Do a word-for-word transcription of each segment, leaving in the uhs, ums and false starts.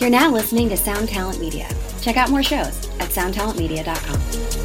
You're now listening to Sound Talent Media. Check out more shows at sound talent media dot com.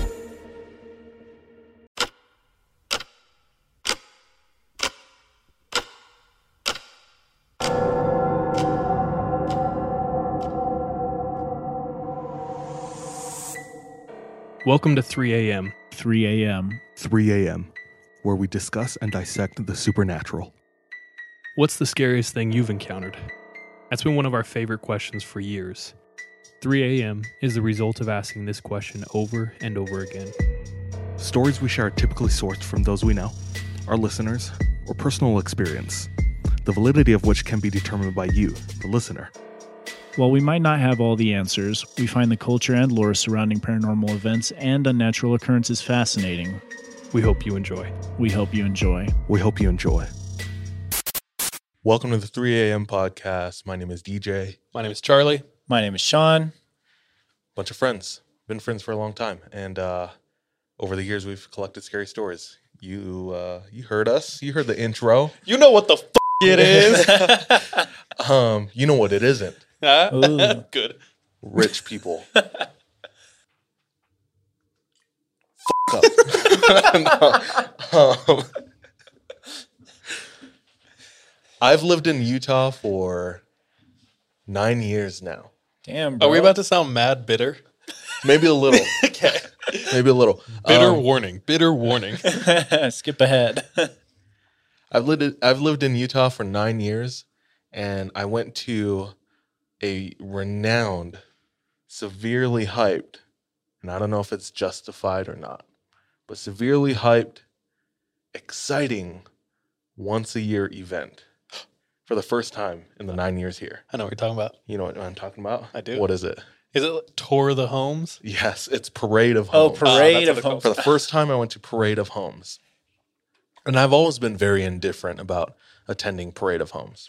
Welcome to three a.m. three a.m. three a.m., where we discuss and dissect the supernatural. What's the scariest thing you've encountered? That's been one of our favorite questions for years. three a.m. is the result of asking this question over and over again. Stories we share are typically sourced from those we know, our listeners, or personal experience, the validity of which can be determined by you, the listener. While we might not have all the answers, we find the culture and lore surrounding paranormal events and unnatural occurrences fascinating. We hope you enjoy. We hope you enjoy. We hope you enjoy. Welcome to the three a.m. podcast. My name is D J. My name is Charlie. My name is Sean. Bunch of friends. Been friends for a long time. And uh, over the years, we've collected scary stories. You uh, you heard us. You heard the intro. You know what the f*** it is. um, you know what it isn't. Huh? Good. Rich people. F*** up. no. um, I've lived in Utah for nine years now. Damn, bro. Are we about to sound mad bitter? Maybe a little. Okay. Maybe a little. Bitter Um, warning. Bitter warning. Skip ahead. I've lived I've lived in Utah for nine years, and I went to a renowned, severely hyped, and I don't know if it's justified or not, but severely hyped, exciting, once a year event for the first time in the nine years here. I know what you're talking about. You know what I'm talking about? I do. What is it? Is it Tour of the Homes? Yes, it's Parade of Oh, Homes. Parade Ah, of that's what Homes. For the first time, I went to Parade of Homes. And I've always been very indifferent about attending Parade of Homes.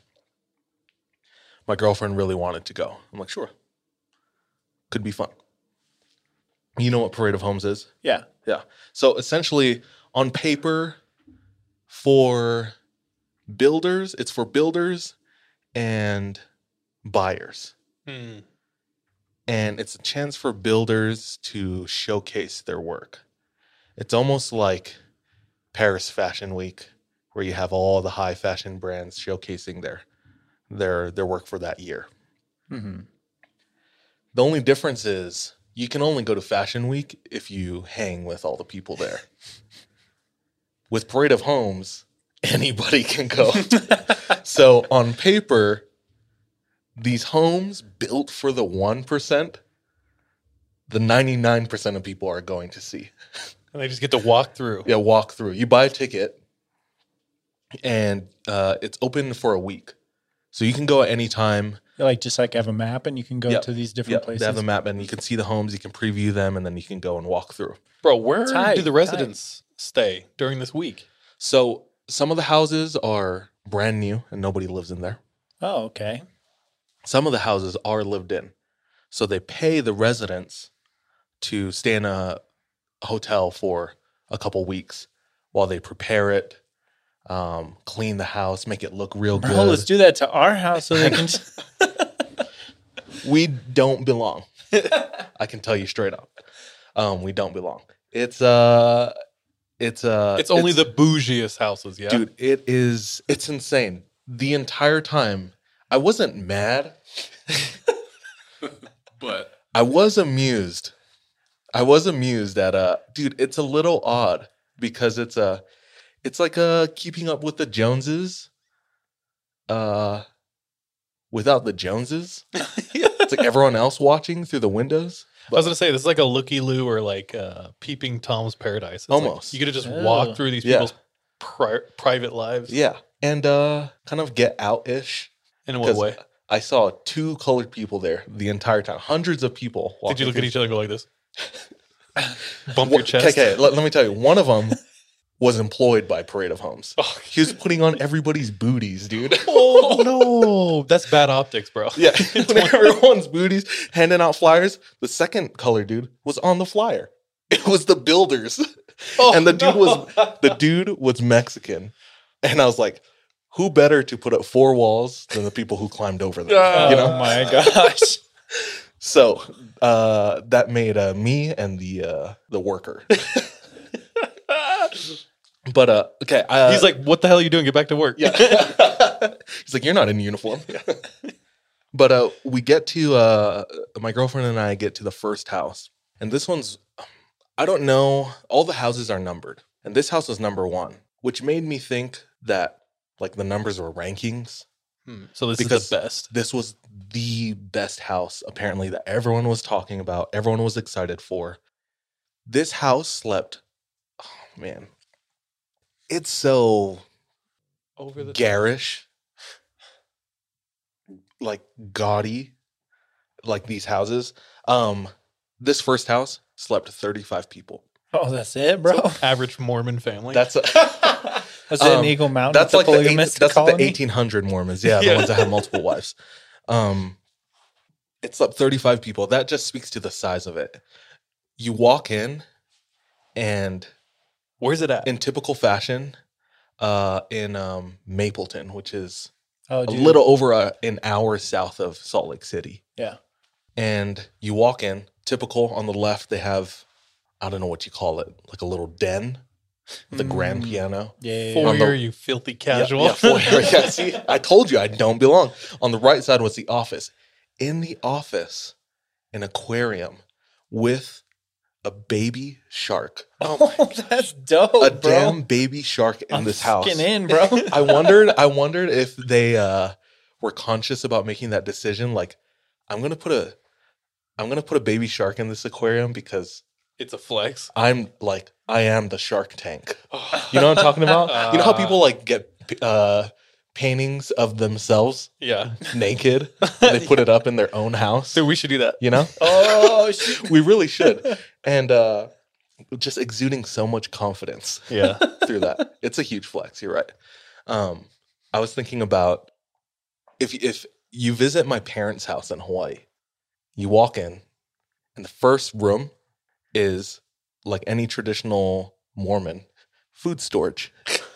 My girlfriend really wanted to go. I'm like, sure. Could be fun. You know what Parade of Homes is? Yeah. Yeah. So essentially, on paper, for builders, it's for builders and buyers. Hmm. And it's a chance for builders to showcase their work. It's almost like Paris Fashion Week, where you have all the high fashion brands showcasing their their their work for that year. Mm-hmm. The only difference is you can only go to Fashion Week if you hang with all the people there. With Parade of Homes, anybody can go. So on paper, these homes built for the one percent, the ninety-nine percent of people are going to see. And they just get to walk through. Yeah, walk through. You buy a ticket, and uh, it's open for a week. So you can go at any time. Like just like have a map and you can go Yep. to these different Yep, places. they have a map, and you can see the homes. You can preview them, and then you can go and walk through. Bro, where Tight, do the residents stay during this week? So some of the houses are brand new, and nobody lives in there. Oh, okay. Some of the houses are lived in. So they pay the residents to stay in a hotel for a couple weeks while they prepare it, um, clean the house, make it look real Bro, good. let's do that to our house so they can. We don't belong. I can tell you straight up. Um, we don't belong. It's uh it's uh It's only the bougiest houses, yeah? dude, it is it's insane. The entire time I wasn't mad, But I was amused. I was amused at uh dude, it's a little odd because it's a it's like a Keeping Up with the Joneses uh without the Joneses. It's like everyone else watching through the windows. I was going to say, this is like a looky-loo or like uh, Peeping Tom's Paradise. It's like Almost. you could have just Oh. walked through these Yeah. people's pri- private lives. Yeah. And uh kind of get out-ish. In what 'Cause way? I saw two colored people there the entire time. Hundreds of people. Did you look at each other and go like this? Bump Well, your chest? Okay, okay. Let, let me tell you. One of them was employed by Parade of Homes. Oh, He was putting on everybody's booties, dude. oh, no. That's bad optics, bro. Yeah, putting everyone's booties, handing out flyers. The second color dude was on the flyer. It was the builders. Oh, and the dude no. was the dude was Mexican. And I was like, who better to put up four walls than the people who climbed over them? Oh you know? my gosh. So uh, that made uh, me and the uh, the worker. But uh, okay, uh, He's like, what the hell are you doing? Get back to work. yeah. He's like, you're not in uniform. But uh, we get to uh, my girlfriend and I get to the first house, and this one's, I don't know. All the houses are numbered, and this house was number one, which made me think that like the numbers were rankings. Hmm. So this Because is the best. This was the best house, apparently, that everyone was talking about, everyone was excited for. This house slept, oh man, it's so Over the garish, like gaudy, like these houses. Um, this first house slept thirty-five people. Oh, that's it, bro. average Mormon family. That's a, Was it in um, Eagle Mountain? that's with like the the eight, polygamist that's like colony? the eighteen hundred Mormons, yeah, the Yeah. ones that have multiple wives. Um, it slept thirty-five people. That just speaks to the size of it. You walk in, and Where's it at? in typical fashion, uh, in um, Mapleton, which is Oh, a dude. little over a, an hour south of Salt Lake City. Yeah. And you walk in, typical on the left, they have, I don't know what you call it, like a little den with a grand Mm. piano. Yeah. yeah, yeah. Four on the- year, you filthy casual. Yeah, yeah, foyer. Yeah, see, I told you I don't belong. On the right side was the office. In the office, an aquarium with a baby shark. Oh, that's dope, a bro. damn baby shark in I'm this house. fucking in, bro. I wondered I wondered if they uh, were conscious about making that decision. Like, I'm gonna put a I'm gonna put a baby shark in this aquarium because It's a flex. I'm like I am the Shark Tank. You know what I'm talking about? You know how people like get uh, paintings of themselves Yeah. naked and they put it up in their own house. Dude, we should do that. You know? Oh, shit. We really should. And uh, just exuding so much confidence Yeah. through that. It's a huge flex. You're right. Um, I was thinking about if if you visit my parents' house in Hawaii, you walk in, and the first room is like any traditional Mormon food storage,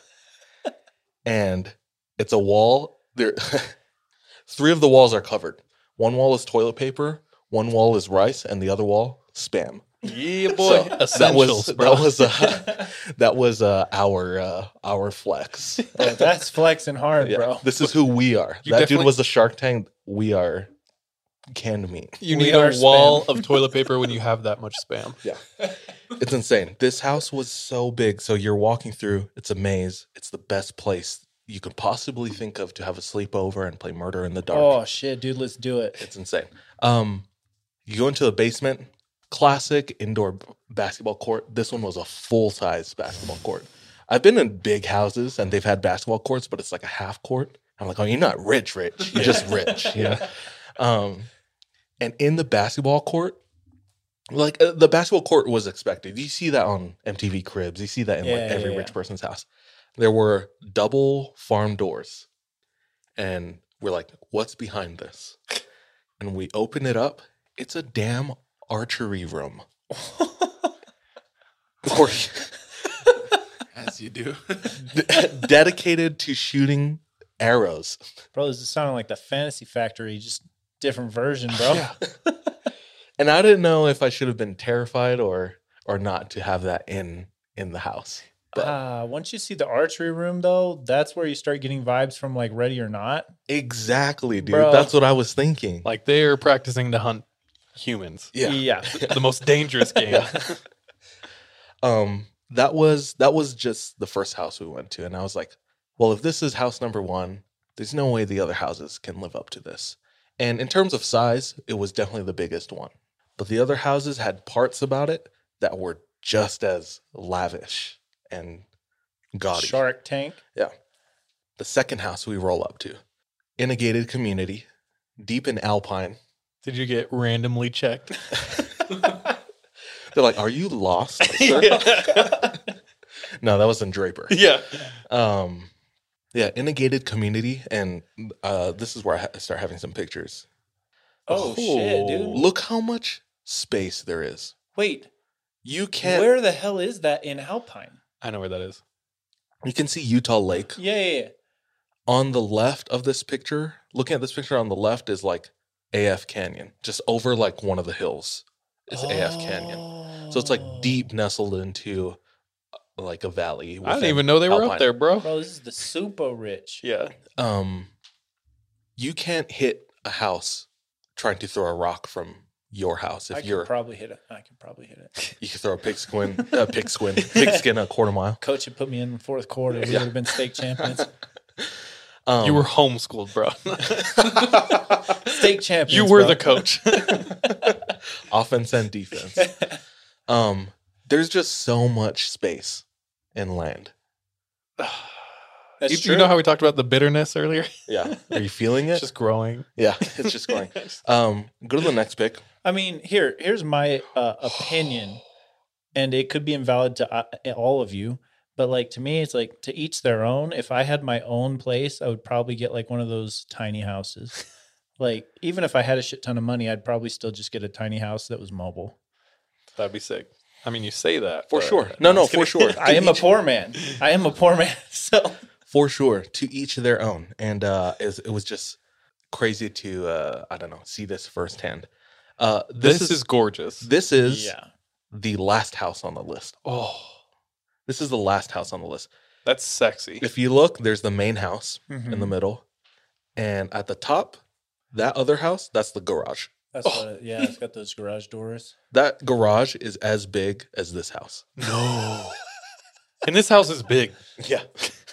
and it's a wall. There, three of the walls are covered. One wall is toilet paper, one wall is rice, and the other wall spam. Yeah, boy. So that Essentials, was bro. that was uh, that was uh, our uh, our flex. Oh, that's flexing hard, Yeah, bro. this is who we are. You that dude definitely- was the Shark Tank. We are canned meat. You We need are a wall spam. of toilet paper when you have that much spam. Yeah, it's insane. This house was so big. So you're walking through. It's a maze. It's the best place you could possibly think of to have a sleepover and play Murder in the Dark. Oh, shit, dude. Let's do it. It's insane. Um, you go into the basement. Classic indoor b- basketball court. This one was a full size basketball court. I've been in big houses and they've had basketball courts, but it's like a half court. I'm like, oh, you're not rich, rich. You're just rich. Yeah. Um, and in the basketball court, like uh, the basketball court was expected. You see that on M T V Cribs. You see that in Yeah, like yeah, every yeah. rich person's house. There were double farm doors, and we're like, what's behind this? And we open it up. It's a damn archery room. Or As you do. dedicated to shooting arrows. Bro, this is sounding like the Fantasy Factory, just different version, bro. And I didn't know if I should have been terrified or or not to have that in in the house. But Uh, once you see the archery room, though, that's where you start getting vibes from like Ready or Not. exactly, dude. Bro. That's what I was thinking. Like they're practicing to hunt humans. Yeah. Yeah. The most dangerous game. Um that was that was just the first house we went to, and I was like, well, if this is house number one, there's no way the other houses can live up to this. And in terms of size, it was definitely the biggest one. But the other houses had parts about it that were just as lavish and gaudy. Shark Tank. Yeah. The second house we roll up to, in a gated community, deep in Alpine. Did you get randomly checked? They're like, "Are you lost, sir?" No, that was in Draper. Yeah. Um, yeah, in a gated community, and uh, this is where I ha- start having some pictures. Oh, shit, dude. Look how much space there is. Wait, You can't. where the hell is that in Alpine? I know where that is. You can see Utah Lake Yeah, yeah, yeah. On the left of this picture, looking at this picture on the left is like A F Canyon. Just over like one of the hills is A F Canyon. So it's like deep nestled into uh, like a valley. I didn't even know they were Alpine. up there, bro. Bro, this is the super rich. Yeah. Um, you can't hit a house trying to throw a rock from your house. If I you're can probably hit it. I can probably hit it. You can throw a pigskin, a pigskin, pigskin a quarter mile. Coach had put me in the fourth quarter. We Yeah. would have been state champions. Um, You were homeschooled, bro. State champions. You were bro. the coach. offense and defense. Um, there's just so much space and land. That's you, true. you know how we talked about the bitterness earlier? Yeah, are you feeling it? It's just growing. Yeah, it's just going. Um, go to the next pick. I mean, here, here's my uh, opinion, and it could be invalid to uh, all of you. But like to me, it's like to each their own. If I had my own place, I would probably get like one of those tiny houses. Like even if I had a shit ton of money, I'd probably still just get a tiny house that was mobile. That'd be sick. I mean, you say that. For but- sure. No, no, just for kidding. sure. I am a poor man. I am a poor man. So For sure. To each their own. And uh, it, was, it was just crazy to, uh, I don't know, see this firsthand. Uh, this, This, is, is, gorgeous. this is yeah, the last house on the list. Oh, This is the last house on the list. that's sexy. If you look, there's the main house in Mhm. the middle. And at the top, that other house, that's the garage. that's what. It, yeah, it's got those garage doors. That garage is as big as this house. No. And this house is big. Yeah.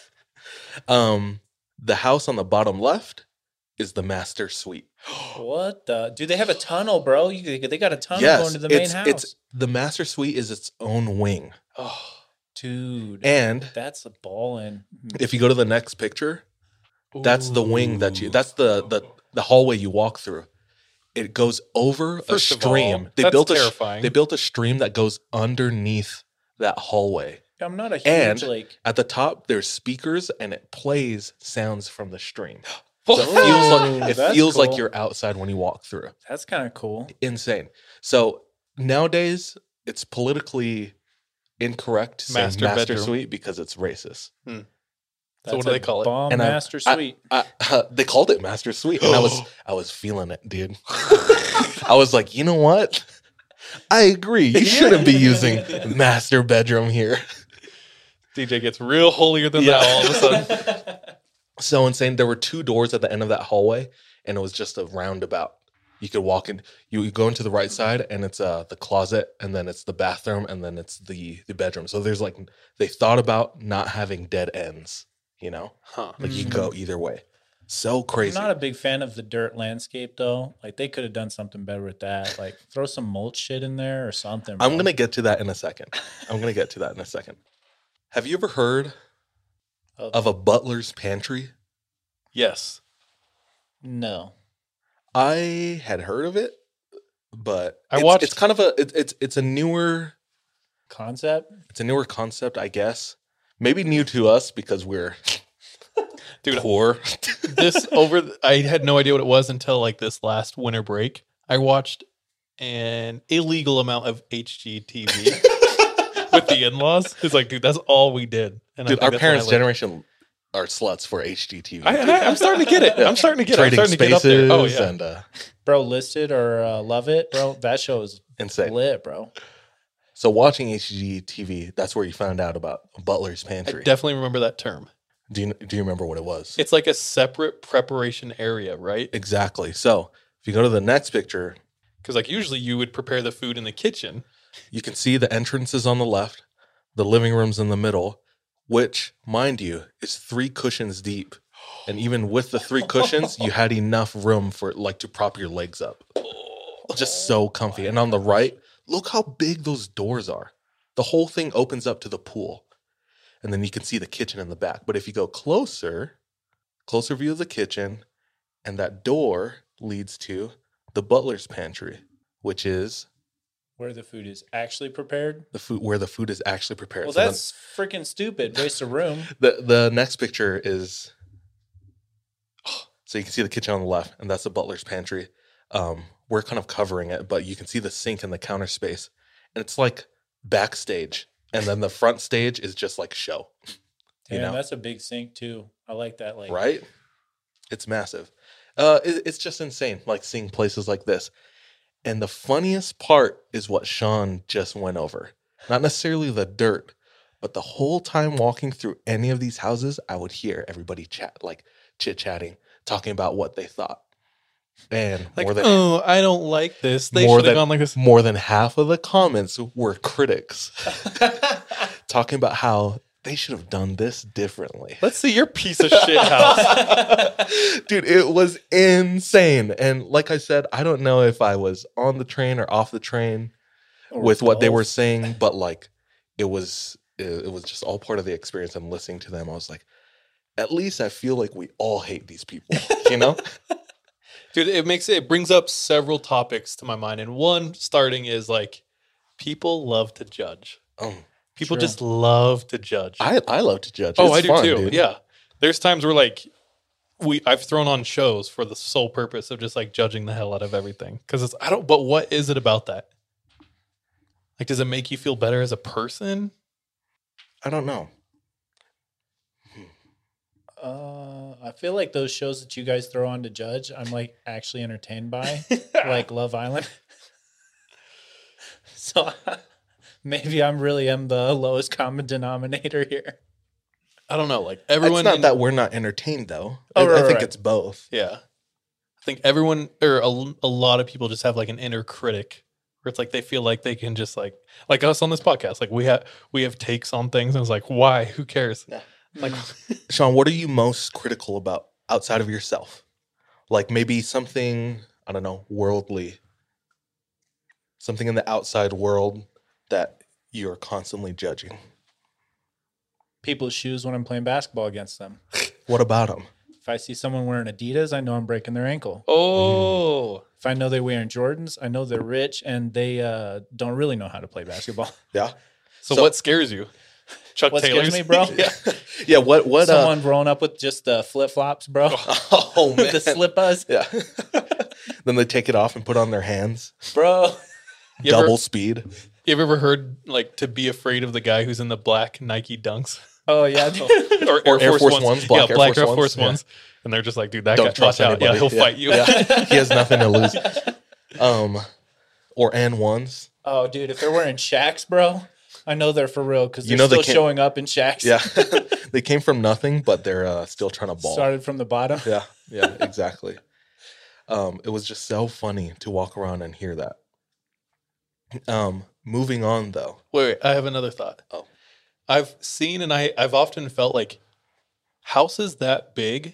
um, the house on the bottom left is the master suite. What the? Dude, they have a tunnel, bro. You, they got a tunnel yes, going to the main it's, house. it's the master suite is its own wing. Oh, Dude, And that's a ball in. if you go to the next picture, that's the wing that you. That's the the the hallway you walk through. It goes over First a of all, stream. they that's built a sh- terrifying. they built a stream that goes underneath that hallway. I'm not a huge And like. at the top, there's speakers, and it plays sounds from the stream. So it feels like it That's feels like cool. you're outside when you walk through. That's kind of cool. Insane. So nowadays, it's politically incorrect to say Master master bedroom. suite because it's racist. So That's what do a they call it? Bomb And I- master I- suite. I, uh, they called it master suite, and I was I was feeling it, dude. I was like, you know what? I agree. You shouldn't be using master bedroom here. D J gets real holier than Yeah. that all of a sudden. So insane. There were two doors at the end of that hallway, and it was just a roundabout. You could walk in. You would go into the right side, and it's uh the closet, and then it's the bathroom, and then it's the the bedroom. So there's like they thought about not having dead ends. You know, Huh. like you can go either way. So crazy. I'm not a big fan of the dirt landscape though. Like they could have done something better with that. Like throw some mulch shit in there or something. I'm bro. gonna get to that in a second. I'm gonna get to that in a second. Have you ever heard Oh, of a butler's pantry? Yes. no. I had heard of it, but I it's, watched- It's kind of a it, it's it's a newer Concept? it's a newer concept, I guess. Maybe new to us because we're Dude, poor. this over th- I had no idea what it was until like this last winter break. I watched an illegal amount of H G T V with the in-laws. It's like, dude, that's all we did. And I Dude, think our that's parents' when I, like- generation are sluts for H G T V. I, I, I'm starting to get it. I'm starting to get it. I'm Trading starting to get up Spaces there. Oh yeah. and uh, Bro, Listed or uh, Love It, bro. That show is insane. lit, bro. So watching H G T V, that's where you found out about Butler's I Pantry. definitely remember that term. do you do you remember what it was? It's like a separate preparation area, right? Exactly. So if you go to the next picture, Because like usually you would prepare the food in the kitchen. you can see the entrances on the left, the living room's in the middle, which, mind you, is three cushions deep. And even with the three cushions, you had enough room for like to prop your legs up. Just so comfy. And on the right, look how big those doors are. The whole thing opens up to the pool. And then you can see the kitchen in the back. But if you go closer, closer view of the kitchen, and that door leads to the butler's pantry, which is Where the food is actually prepared. the food where the food is actually prepared. Well, So then that's freaking stupid. Waste of room. the the next picture is so you can see the kitchen on the left, and that's the butler's pantry. Um, we're kind of covering it, but you can see the sink and the counter space, and it's like backstage, and then the front stage is just like show. Damn, You know? that's a big sink too. I like that. Like, right? It's massive. Uh, it, it's just insane, like seeing places like this. And the funniest part is what Sean just went over. Not necessarily the dirt, but the whole time walking through any of these houses, I would hear everybody chat, like chit-chatting, talking about what they thought. And Like, more than oh, I don't like this. They more should have than gone like this. more than half of the comments were critics talking about how they should have done this differently. Let's see your piece of shit house. Dude, it was insane. And like I said, I don't know if I was on the train or off the train or with what they were both. saying, but like it was it, it was just all part of the experience. And listening to them, I was like, at least I feel like we all hate these people, you know? Dude, it makes it, it brings up several topics to my mind. And one starting is like, people love to judge. Um, People True. just love to judge. I, I love to judge. oh, It's I do fun, too. dude. Yeah. There's times where like we I've thrown on shows for the sole purpose of just like judging the hell out of everything. Cause it's I don't but what is it about that? Like, does it make you feel better as a person? I don't know. Uh, I feel like those shows that you guys throw on to judge, I'm like actually entertained by, like Love Island. So maybe I'm really am the lowest common denominator here. I don't know. Like everyone It's not in- that we're not entertained, though. Oh, I, right, I think right. it's both. Yeah. I think everyone or a, a lot of people just have like an inner critic where it's like they feel like they can just like like us on this podcast. Like we have we have takes on things and it's like, why? Who cares? Yeah. Like Sean, what are you most critical about outside of yourself? Like maybe something, I don't know, worldly. Something in the outside world that you're constantly judging. People's shoes when I'm playing basketball against them. What about them? If I see someone wearing Adidas, I know I'm breaking their ankle. oh If I know they're wearing Jordans, I know they're rich and they uh, don't really know how to play basketball. Yeah. so, So- what scares you? Chuck What Taylor's scares me, bro? yeah. Yeah. What? What? Someone growing up with just the flip flops, bro. Uh, oh man. the slip-us, Yeah. Then they take it off and put it on their hands. bro. You Double ever, speed. you ever heard like to be afraid of the guy who's in the black Nike dunks Oh, yeah. dude. or, Or Air Force Ones, black yeah, Air black Force Air Ones, Force yeah. ones, and they're just like, dude, that Don't guy, trust watch out, yeah, anybody. he'll fight you. Yeah. He has nothing to lose. Um, or N ones. Oh, dude, if they're wearing Shacks, bro, I know they're for real because they're You know they still can't- showing up in Shacks. Yeah. They came from nothing, but they're uh, still trying to ball. Started from the bottom. Yeah, yeah, exactly. Um, it was just so funny to walk around and hear that. Um, moving on though. Wait, wait, I have another thought. Oh. I've seen and I, I've often felt like houses that big.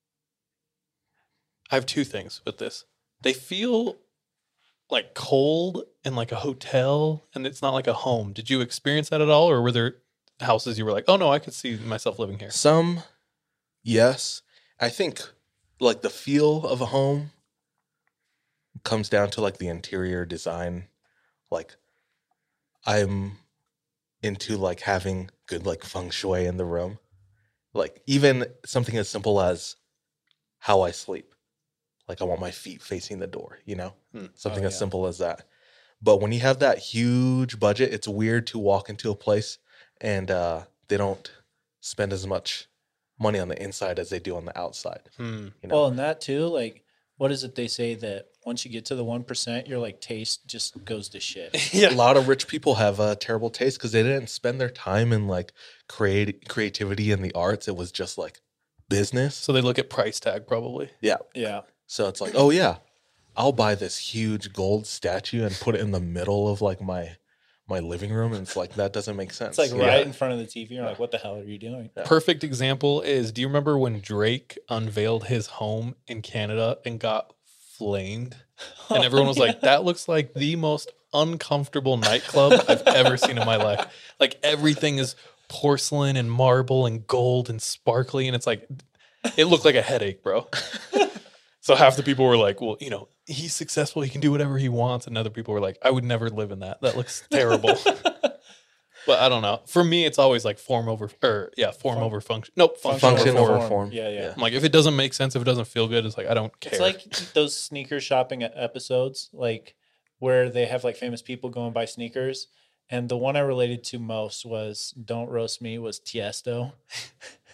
I have two things with this. They feel like cold and like a hotel, and it's not like a home. Did you experience that at all, or were there houses you were like, oh no, I could see myself living here? Some, yes. I think like the feel of a home comes down to like the interior design. Like I'm into like having good like feng shui in the room. Like even something as simple as how I sleep. Like I want my feet facing the door, you know? Hmm. Something Oh, as yeah. simple as that. But when you have that huge budget, it's weird to walk into a place and uh, they don't spend as much money on the inside as they do on the outside. Hmm. You know? Well, and that too, like, what is it they say that once you get to the one percent, your like taste just goes to shit. A lot of rich people have a terrible taste because they didn't spend their time in like create creativity and the arts. It was just like business. So they look at price tag probably. Yeah. Yeah. So it's like, oh yeah, I'll buy this huge gold statue and put it in the middle of like my my living room, and it's like that doesn't make sense. It's like Yeah. right in front of the T V. You're like, what the hell are you doing? Yeah. Perfect example is, do you remember when Drake unveiled his home in Canada and got flamed? And everyone was like, that looks like the most uncomfortable nightclub I've ever seen in my life. Like everything is porcelain and marble and gold and sparkly. And it's like, it looked like a headache, bro. So half the people were like, well, you know, he's successful. He can do whatever he wants. And other people were like, I would never live in that. That looks terrible. But I don't know. For me, it's always like form over, or yeah, form Fun- over function. Nope, function, Function over over form. form. Yeah, yeah. Yeah. I'm like, if it doesn't make sense, if it doesn't feel good, it's like, I don't care. It's like those sneaker shopping e- episodes, like where they have like famous people go and buy sneakers. And the one I related to most was "Don't Roast Me" was Tiesto,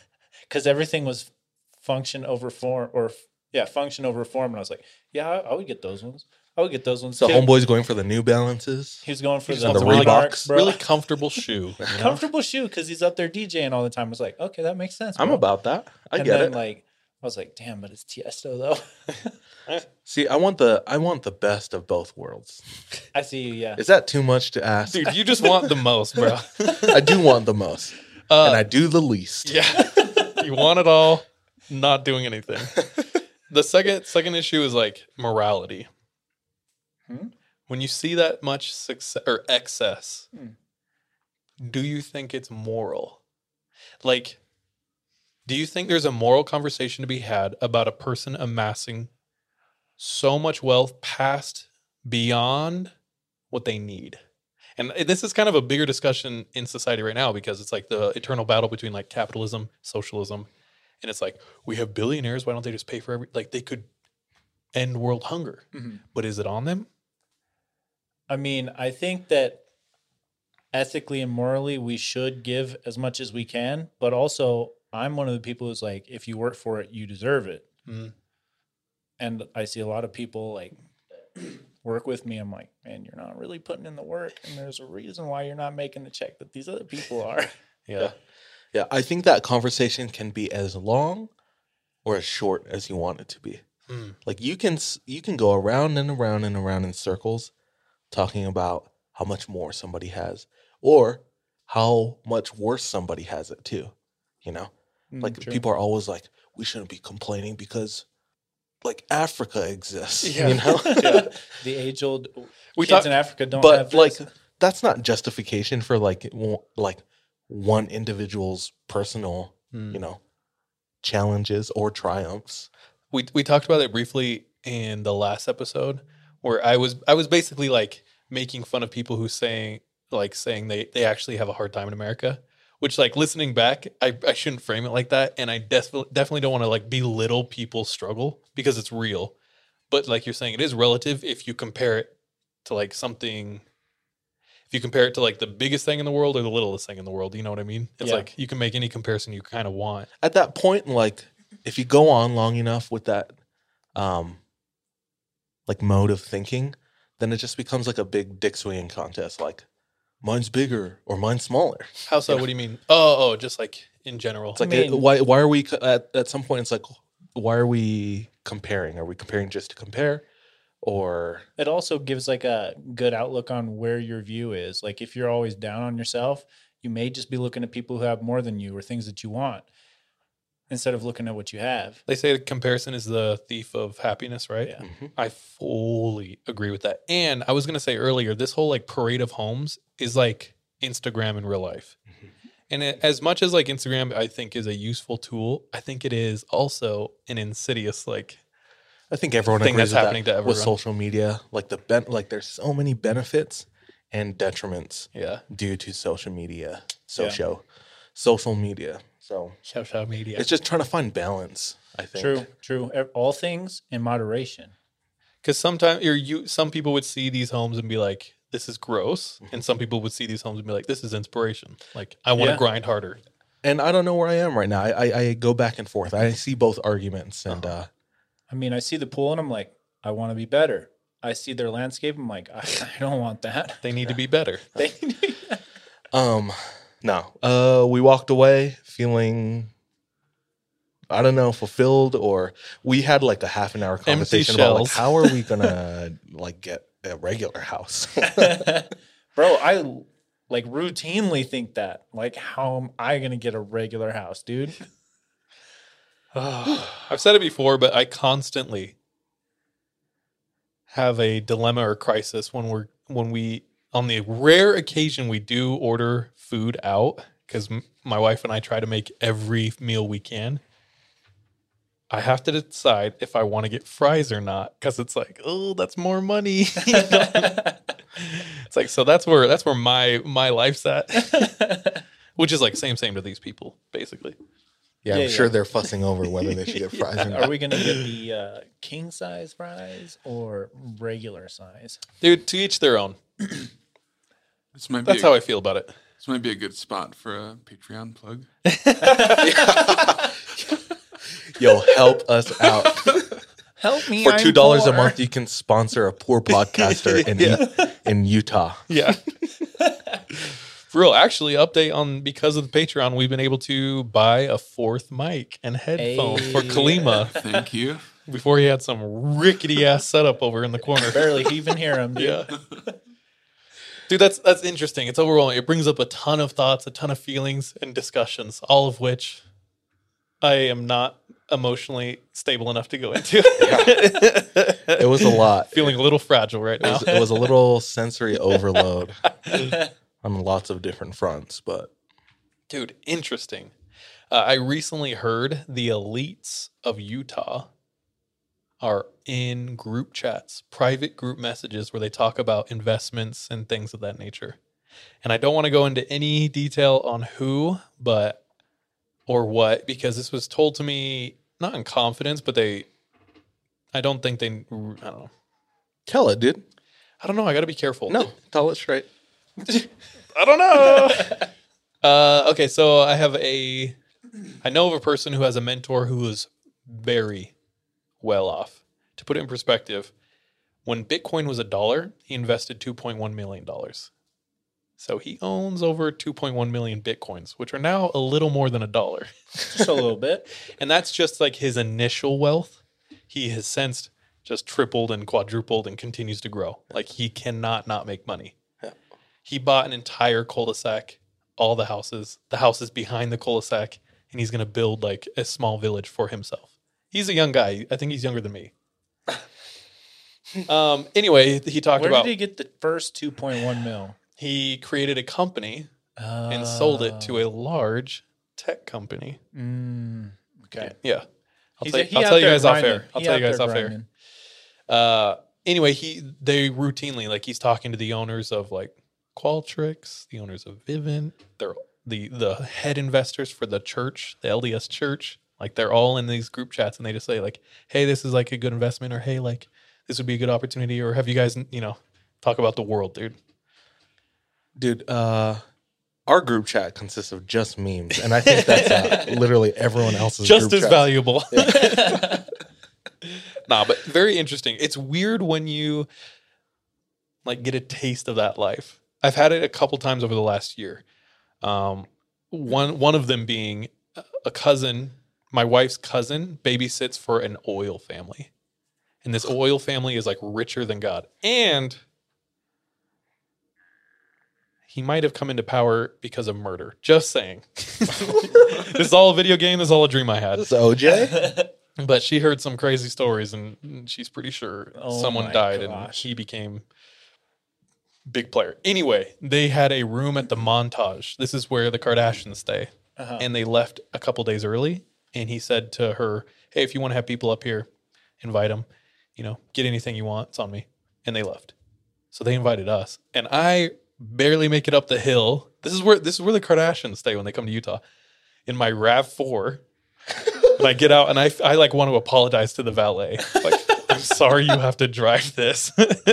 because everything was function over form, or yeah, function over form. And I was like, yeah, I, I would get those ones. I would get those ones. So too. homeboy's going for the New Balances. He was going for He the, just the wants a really, Reeboks. bro. really comfortable shoe. you know? comfortable shoe because he's up there DJing all the time. I was like, okay, that makes sense. I'm bro. about that. I and get then, it. Like, I was like, damn, but it's Tiesto though. See, I want the I want the best of both worlds. I see you. Yeah. Is that too much to ask? Dude, you just want the most, bro. I do want the most, Uh, and I do the least. Yeah. You want it all, not doing anything. The second second issue is like morality. Hmm? When you see that much success or excess, Hmm. do you think it's moral? Like, do you think there's a moral conversation to be had about a person amassing so much wealth past beyond what they need? And this is kind of a bigger discussion in society right now because it's like the eternal battle between like capitalism, socialism, and it's like we have billionaires. Why don't they just pay for every? Like they could end world hunger, Mhm. but is it on them? I mean, I think that ethically and morally, we should give as much as we can. But also, I'm one of the people who's like, if you work for it, you deserve it. Mm. And I see a lot of people like work with me. I'm like, man, you're not really putting in the work. And there's a reason why you're not making the check that these other people are. Yeah. Yeah, I think that conversation can be as long or as short as you want it to be. Mm. Like you can s- you can go around and around and around in circles talking about how much more somebody has or how much worse somebody has it too. You know? Mm, Like true. people are always like, we shouldn't be complaining because like Africa exists. Yeah. You know? Yeah. The age old We kids talk- in Africa don't But have like this. that's not justification for like w- like one individual's personal, Mm. you know, challenges or triumphs. we we talked about it briefly in the last episode where I was I was basically like making fun of people who saying like saying they they actually have a hard time in America, which like listening back I, I shouldn't frame it like that, and I def- definitely don't want to like belittle people's struggle because it's real, but like you're saying it is relative if you compare it to like something. If you compare it to like the biggest thing in the world or the littlest thing in the world, you know what I mean? It's Yeah. like you can make any comparison you kind of want. At that point, like if you go on long enough with that um like mode of thinking, then it just becomes like a big dick swinging contest, like mine's bigger or mine's smaller. How so? What do you mean? Oh, oh, just like in general. It's like I mean- uh, why why are we co- at at some point it's like why are we comparing? Are we comparing just to compare? Or It also gives like a good outlook on where your view is. Like if you're always down on yourself, you may just be looking at people who have more than you or things that you want instead of looking at what you have. They say comparison is the thief of happiness, right? Yeah. Mhm. I fully agree with that. And I was going to say earlier, this whole like parade of homes is like Instagram in real life. And it, as much as like Instagram, I think is a useful tool, I think it is also an insidious like I think everyone thing agrees that's with happening that to with everyone. social media. Like the ben- like there's so many benefits and detriments yeah, due to social media, social, social media. So social media. it's just trying to find balance. I think. True, true. Ev- All things in moderation. Because sometimes you're you some people would see these homes and be like, "This is gross," Mm-hmm. and some people would see these homes and be like, "This is inspiration." Like I want to Yeah. grind harder. And I don't know where I am right now. I, I, I go back and forth. I see both arguments, and uh, I mean, I see the pool and I'm like, I want to be better. I see their landscape. I'm like, I, I don't want that. They need to be better. They, um, no. Uh, we walked away feeling, I don't know, fulfilled, or we had like a half an hour conversation about like shells. how are we gonna like get a regular house. bro, I like routinely think that. Like, how am I going to get a regular house, dude? I've said it before, but I constantly have a dilemma or crisis when we're when we on the rare occasion we do order food out because m- my wife and I try to make every meal we can. I have to decide if I want to get fries or not because it's like, oh, that's more money. You know? It's like so that's where that's where my my life's at, which is like same same to these people basically. Yeah, Yeah, I'm sure yeah. they're fussing over whether they should get fries or not. Are we going to get the uh, king size fries or regular size? Dude, to each their own. This might be That's a, how I feel about it. This might be a good spot for a Patreon plug. Yo, help us out. Help me. For I'm two dollars a poor. month, you can sponsor a poor podcaster in Yeah. in Utah. Yeah. For real, actually, update on because of the Patreon, we've been able to buy a fourth mic and headphones for Hey. Kalima Thank you. before he had some rickety ass setup over in the corner. Barely even hear him, dude. Yeah. Dude, that's that's interesting. It's overwhelming. It brings up a ton of thoughts, a ton of feelings and discussions, all of which I am not emotionally stable enough to go into. It was a lot. Feeling a little fragile right It now. was, it was a little sensory overload on lots of different fronts, but Dude, interesting. Uh, I recently heard the elites of Utah are in group chats, private group messages where they talk about investments and things of that nature. And I don't want to go into any detail on who, but or what, because this was told to me not in confidence, but they, I don't think they, I don't know. tell it, dude. I don't know. I got to be careful. No, tell it straight. I don't know. uh, okay, so I have a, I know of a person who has a mentor who is very well off. To put it in perspective, when Bitcoin was a dollar, he invested two point one million dollars. So he owns over two point one million Bitcoins, which are now a little more than a dollar. Just a little bit. And that's just like his initial wealth. He has since just tripled and quadrupled and continues to grow. Like he cannot not make money. Yeah. He bought an entire cul-de-sac, all the houses, the houses behind the cul-de-sac, and he's going to build like a small village for himself. He's a young guy. I think he's younger than me. um. Anyway, he talked Where about did he get the first two point one mil? he created a company and sold it to a large tech company. Mm, okay. Yeah. I'll He's tell, a- you, he I'll out tell you there guys off grinding. air. I'll He tell out you guys there off air. grinding. Uh, anyway, he they routinely like he's talking to the owners of like Qualtrics, the owners of Vivint, they're the the head investors for the church, the L D S church. Like they're all in these group chats and they just say like, "Hey, this is like a good investment," or "Hey, like this would be a good opportunity," or "Have you guys, you know, talk about the world, dude." Dude, uh, our group chat consists of just memes, and I think that's uh, literally everyone else's Just group as chat. valuable. Nah, but very interesting. It's weird when you like get a taste of that life. I've had it a couple times over the last year. Um, one one of them being a cousin, my wife's cousin, babysits for an oil family, and this oil family is like richer than God, and he might have come into power because of murder. Just saying. This is all a video game. This is all a dream I had. This is O J? But she heard some crazy stories, and she's pretty sure Oh someone my died, and gosh. he became big player. Anyway, they had a room at the Montage. This is where the Kardashians stay, Uh-huh. and they left a couple days early. And he said to her, "Hey, if you want to have people up here, invite them. You know, get anything you want. It's on me." And they left. So they invited us, and I barely make it up the hill. This is where this is where the Kardashians stay when they come to Utah. In my RAV four, and I get out and I I like want to apologize to the valet. Like, I'm sorry you have to drive this.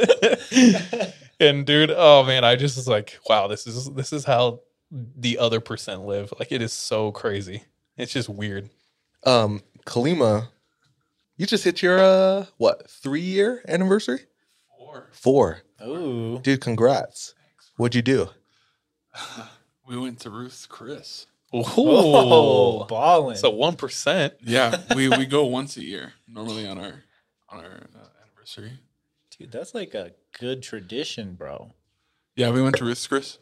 And dude, oh man, I just was like, wow, this is this is how the other percent live. Like it is so crazy. It's just weird. Um, Kalima, you just hit your, uh, what, three-year anniversary? Four. Four. Ooh. Dude, congrats. What'd you do? We went to Ruth's Chris. Oh, balling. So one percent. Yeah, we, we go once a year normally on our on our uh, anniversary. Dude, that's like a good tradition, bro. Yeah, we went to Ruth's Chris.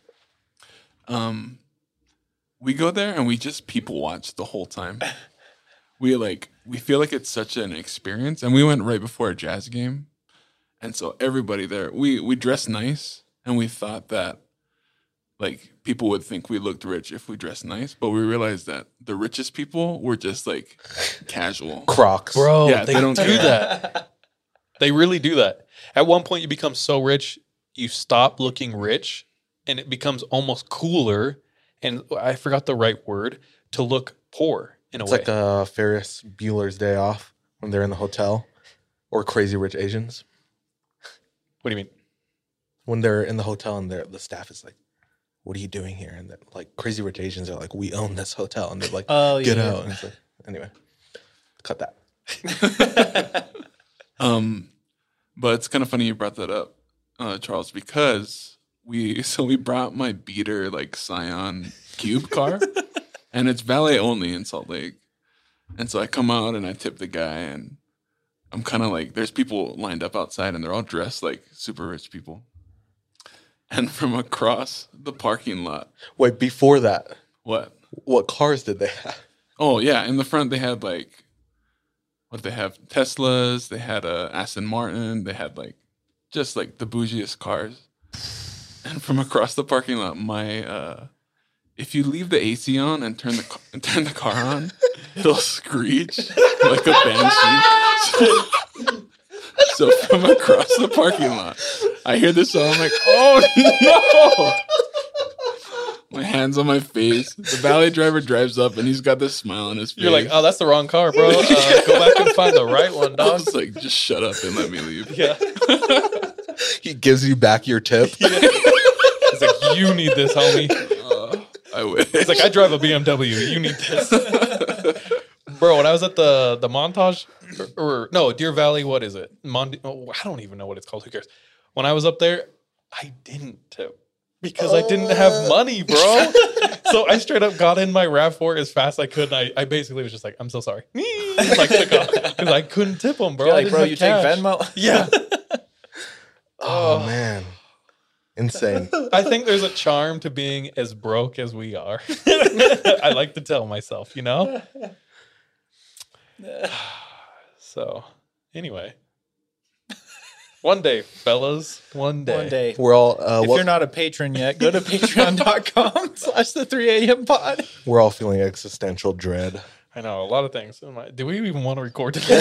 Um, we go there and we just people watch the whole time. We like we feel like it's such an experience, and we went right before a Jazz game, and so everybody there we we dressed nice, and we thought that like people would think we looked rich if we dressed nice, but we realized that the richest people were just like casual. Crocs. Bro, Yeah, they, they don't do care. that. They really do that. At one point, you become so rich, you stop looking rich, and it becomes almost cooler. And I forgot the right word to look poor in a It's way. like a Ferris Bueller's Day Off when they're in the hotel, or Crazy Rich Asians What do you mean? when they're in the hotel and they're, the staff is like, what are you doing here? And then, like, Crazy Rich Asians are like, we own this hotel. And they're like, Oh, get yeah. out. And it's like, anyway, cut that. Um, but it's kind of funny you brought that up, uh, Charles, because we so we brought my beater like Scion Cube car, and it's valet only in Salt Lake, and so I come out and I tip the guy, and I'm kind of like, there's people lined up outside, and they're all dressed like super rich people, and from across the parking lot, Wait, before that, what? what cars did they have? Oh yeah, in the front they had like. What did they have? Teslas. They had a Aston Martin. They had like just like the bougiest cars. And from across the parking lot, my uh, if you leave the A C on and turn the ca- and turn the car on, it'll screech like a banshee. So, so from across the parking lot, I hear this song. I'm like, oh no! My hands on my face. The valet driver drives up and he's got this smile on his face. You're like, oh, that's the wrong car, bro. Uh, go back and find the right one, I dog. was like, just shut up and let me leave. Yeah. He gives you back your tip. He's like, you need this, homie. Uh, I wish. He's like, I drive a B M W. You need this. Bro, when I was at the the montage, or, or no, Deer Valley, what is it? Mon- oh, I don't even know what it's called. Who cares? When I was up there, I didn't tip. Because I didn't have money, bro. So I straight up got in my RAV four as fast as I could. And I, I basically was just like, I'm so sorry. Like, took off. Because I couldn't tip them, bro. You're I like, didn't bro, have you cash. take Venmo? Yeah. Oh, man. Insane. I think there's a charm to being as broke as we are. I like to tell myself, you know? So, anyway. One day, fellas. One day. One day. We're all uh, If what- you're not a patron yet, go to patreon.com slash the 3am pod. we're all feeling existential dread. I know, a lot of things. Do we even want to record today?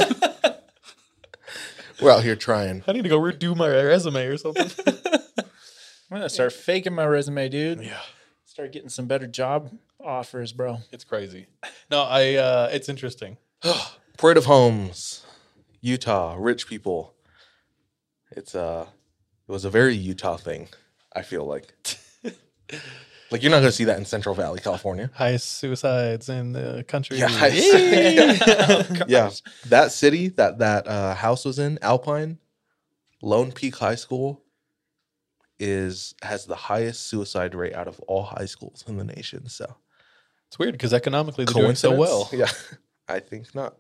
We're out here trying. I need to go redo my resume or something. I'm going to start faking my resume, dude. Yeah. Start getting some better job offers, bro. It's crazy. No, I. Uh, it's interesting. Parade of Homes, Utah, rich people. It's uh, it was a very Utah thing, I feel like. Like, you're not going to see that in Central Valley, California. Highest suicides in the country. Yeah, I- yeah. That city that that uh, house was in, Alpine, Lone Peak High School, is has the highest suicide rate out of all high schools in the nation. So It's weird because economically they're doing so well. Yeah, I think not.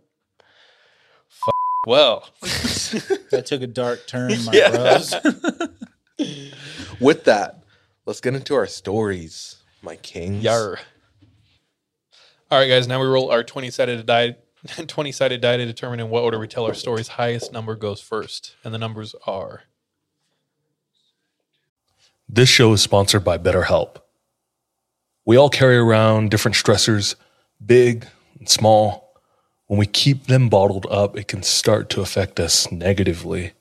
Well, That took a dark turn, my Yeah. bros. With that, let's get into our stories, my kings. yar. All right, guys. Now we roll our twenty-sided die. twenty-sided die to determine in what order we tell our stories. Highest number goes first, and the numbers are. This show is sponsored by BetterHelp. We all carry around different stressors, big and small. When we keep them bottled up, it can start to affect us negatively.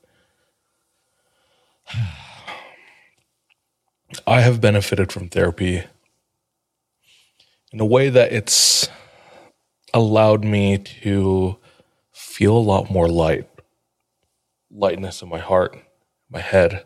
I have benefited from therapy in a way that it's allowed me to feel a lot more light. Lightness in my heart, my head,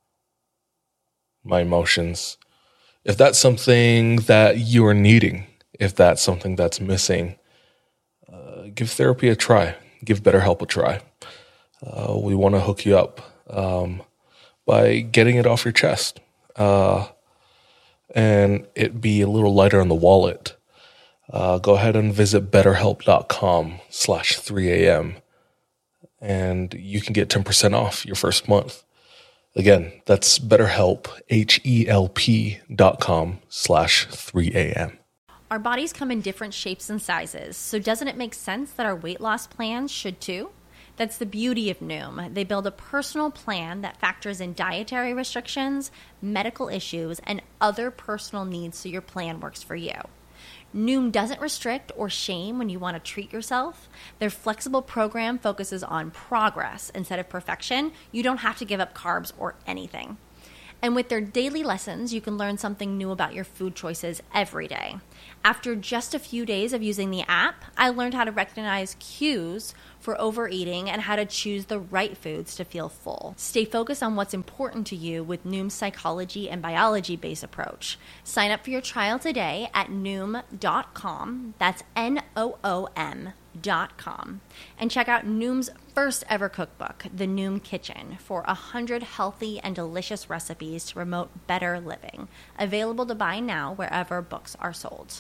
my emotions. If that's something that you are needing, if that's something that's missing, uh, give therapy a try. Give BetterHelp a try. Uh, we want to hook you up um, by getting it off your chest uh, and it be a little lighter on the wallet. Uh, go ahead and visit betterhelp.com slash 3am and you can get ten percent off your first month. Again, that's BetterHelp, H-E-L-P dot com slash 3am. Our bodies come in different shapes and sizes, so doesn't it make sense that our weight loss plans should too? That's the beauty of Noom. They build a personal plan that factors in dietary restrictions, medical issues, and other personal needs so your plan works for you. Noom doesn't restrict or shame when you want to treat yourself. Their flexible program focuses on progress instead of perfection. You don't have to give up carbs or anything. And with their daily lessons, you can learn something new about your food choices every day. After just a few days of using the app, I learned how to recognize cues for overeating and how to choose the right foods to feel full. Stay focused on what's important to you with Noom's psychology and biology-based approach. Sign up for your trial today at noom dot com. That's N O O M dot com. And check out Noom's first ever cookbook, The Noom Kitchen, for one hundred healthy and delicious recipes to promote better living. Available to buy now wherever books are sold.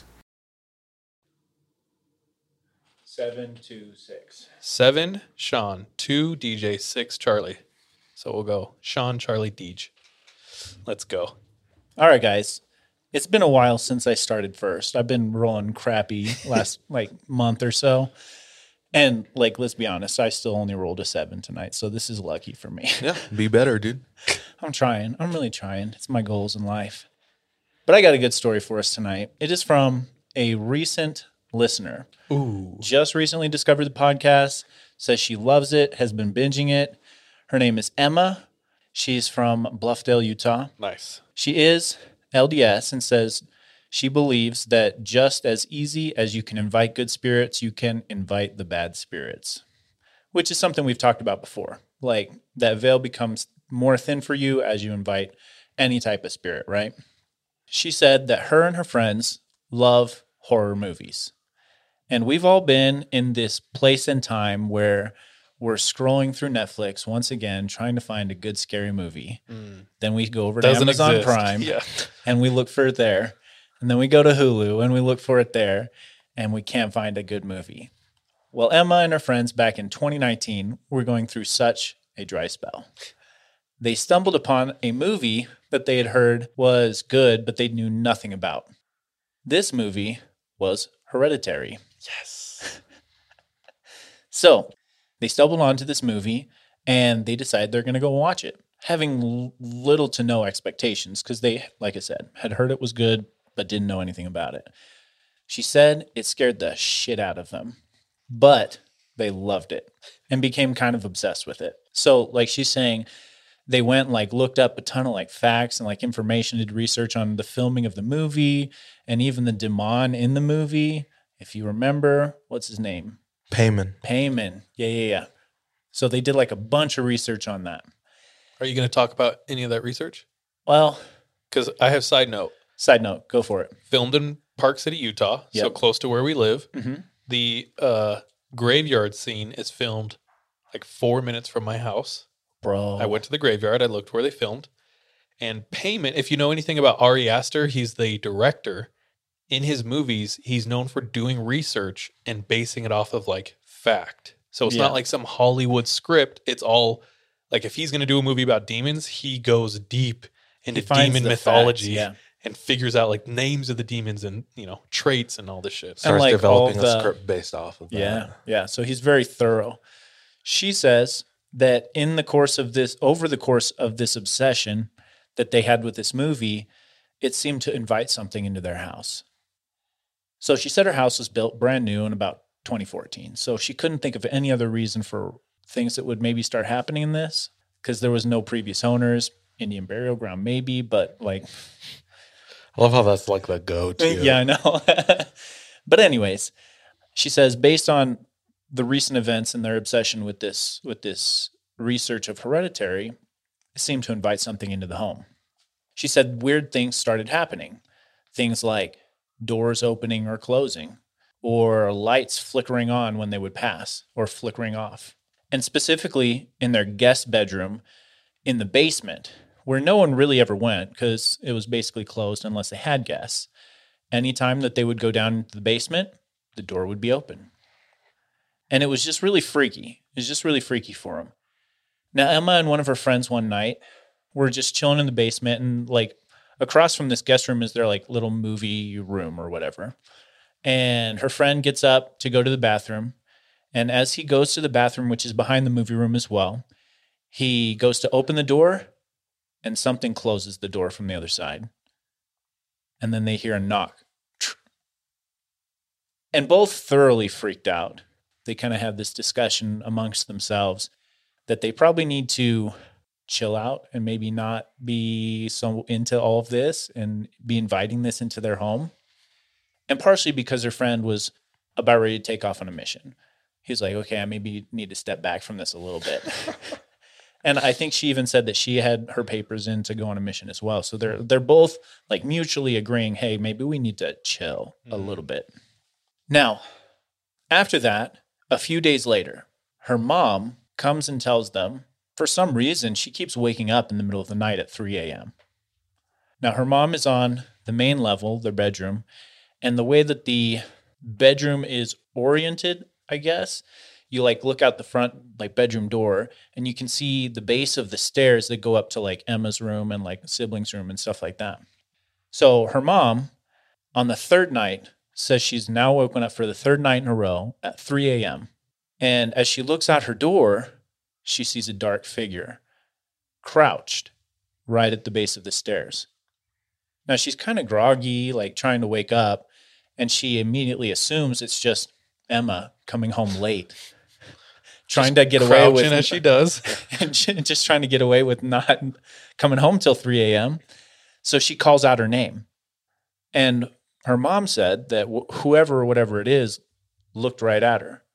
Seven to six. Seven, Sean. Two, D J. Six, Charlie. So we'll go Sean, Charlie, Deej. Let's go. All right, guys. It's been a while since I started first. I've been rolling crappy last like month or so. And like, let's be honest, I still only rolled a seven tonight. So this is lucky for me. Yeah, be better, dude. I'm trying. I'm really trying. It's my goals in life. But I got a good story for us tonight. It is from a recent listener. Ooh. Just recently discovered the podcast, says she loves it, has been binging it. Her name is Emma. She's from Bluffdale, Utah. Nice. She is L D S and says she believes that just as easy as you can invite good spirits, you can invite the bad spirits, which is something we've talked about before. Like that veil becomes more thin for you as you invite any type of spirit, right? She said that her and her friends love horror movies. And we've all been in this place and time where we're scrolling through Netflix once again, trying to find a good scary movie. Mm. Then we go over to Doesn't Amazon exist. Prime Yeah. and we look for it there. And then we go to Hulu and we look for it there and we can't find a good movie. Well, Emma and her friends back in twenty nineteen were going through such a dry spell. They stumbled upon a movie that they had heard was good, but they knew nothing about. This movie was Hereditary. Yes. So they stumbled onto this movie and they decided they're going to go watch it, having l- little to no expectations because they, like I said, had heard it was good, but didn't know anything about it. She said it scared the shit out of them, but they loved it and became kind of obsessed with it. So like she's saying, they went and like looked up a ton of like facts and like information, did research on the filming of the movie and even the demon in the movie. If you remember, what's his name? Payman. Payman. Yeah, yeah, yeah. So they did like a bunch of research on that. Are you going to talk about any of that research? Well, Because I have side note. side note, go for it. Filmed in Park City, Utah, so Yep. close to where we live. Mm-hmm. The uh, graveyard scene is filmed like four minutes from my house. Bro. I went to the graveyard. I looked where they filmed. And Payment, if you know anything about Ari Aster, he's the director. In his movies, he's known for doing research and basing it off of like fact. So it's Yeah. not like some Hollywood script. It's all like if he's going to do a movie about demons, he goes deep into He finds demon the mythology facts, yeah. and figures out like names of the demons and, you know, traits and all this shit. Starts like, developing all the- a script based off of that. Yeah, yeah. So he's very thorough. She says that in the course of this, over the course of this obsession that they had with this movie, it seemed to invite something into their house. So she said her house was built brand new in about twenty fourteen. So she couldn't think of any other reason for things that would maybe start happening in this because there was no previous owners, Indian burial ground maybe, but like I love how that's like the go-to. yeah, I know. But anyways, she says based on the recent events and their obsession with this with this research of Hereditary, it seemed to invite something into the home. She said weird things started happening. Things like doors opening or closing, or lights flickering on when they would pass or flickering off. And specifically in their guest bedroom in the basement, where no one really ever went because it was basically closed unless they had guests. Anytime that they would go down into the basement, the door would be open. And it was just really freaky. It was just really freaky for them. Now, Emma and one of her friends one night were just chilling in the basement, and like across from this guest room is their like little movie room or whatever. And her friend gets up to go to the bathroom. And as he goes to the bathroom, which is behind the movie room as well, he goes to open the door and something closes the door from the other side. And then they hear a knock. And both thoroughly freaked out. They kind of have this discussion amongst themselves that they probably need to chill out and maybe not be so into all of this and be inviting this into their home. And partially because her friend was about ready to take off on a mission. He's like, okay, I maybe need to step back from this a little bit. And I think she even said that she had her papers in to go on a mission as well. So they're they're both like mutually agreeing, hey, maybe we need to chill a Mm. little bit. Now, after that, a few days later, her mom comes and tells them, for some reason, she keeps waking up in the middle of the night at three a.m. Now, her mom is on the main level, their bedroom, and the way that the bedroom is oriented, I guess, you like look out the front like bedroom door and you can see the base of the stairs that go up to like Emma's room and like siblings' room and stuff like that. So her mom on the third night says she's now woken up for the third night in a row at three a.m. And as she looks out her door, she sees a dark figure crouched right at the base of the stairs. Now she's kind of groggy, like trying to wake up, and she immediately assumes it's just Emma coming home late. Trying to get away with Crouching as she does. and just trying to get away with not coming home till three a.m. So she calls out her name. And her mom said that wh- whoever or whatever it is looked right at her.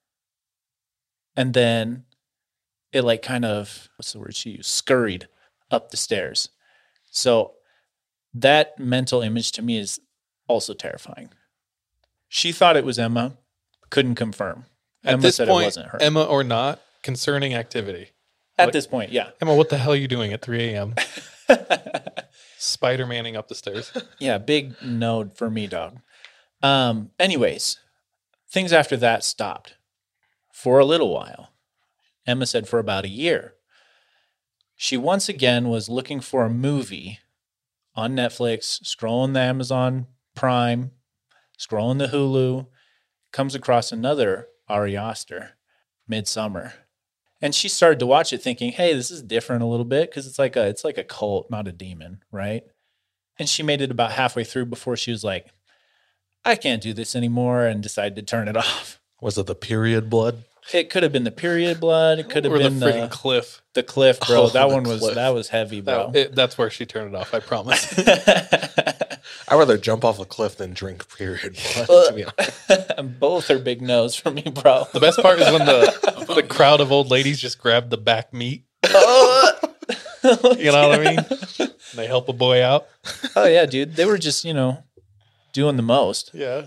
And then it like kind of, what's the word she used? Scurried up the stairs. So that mental image to me is also terrifying. She thought it was Emma, couldn't confirm. At Emma this said point, it wasn't her. Emma or not, concerning activity. At Like, this point, yeah. Emma, what the hell are you doing at three a.m.? Spider-Manning up the stairs. Yeah, big no for me, dog. Um, anyways, things after that stopped for a little while. Emma said for about a year. She once again was looking for a movie on Netflix, scrolling the Amazon Prime, scrolling the Hulu, comes across another Ari Aster, Midsummer. And she started to watch it thinking, hey, this is different a little bit because it's like a it's like a cult, not a demon, right? And she made it about halfway through before she was like, I can't do this anymore, and decided to turn it off. Was it the period blood? It could have been the period blood. It could have Or the been freaking the, cliff. the cliff, bro. Oh, that the one was cliff. that was heavy, bro. That- it- that's where she turned it off, I promise. I'd rather jump off a cliff than drink period blood, to be honest. Both are big no's for me, bro. The best part is when the the crowd of old ladies just grab the back meat. You know what I mean? They help a boy out. Oh yeah, dude. They were just, you know, doing the most. Yeah.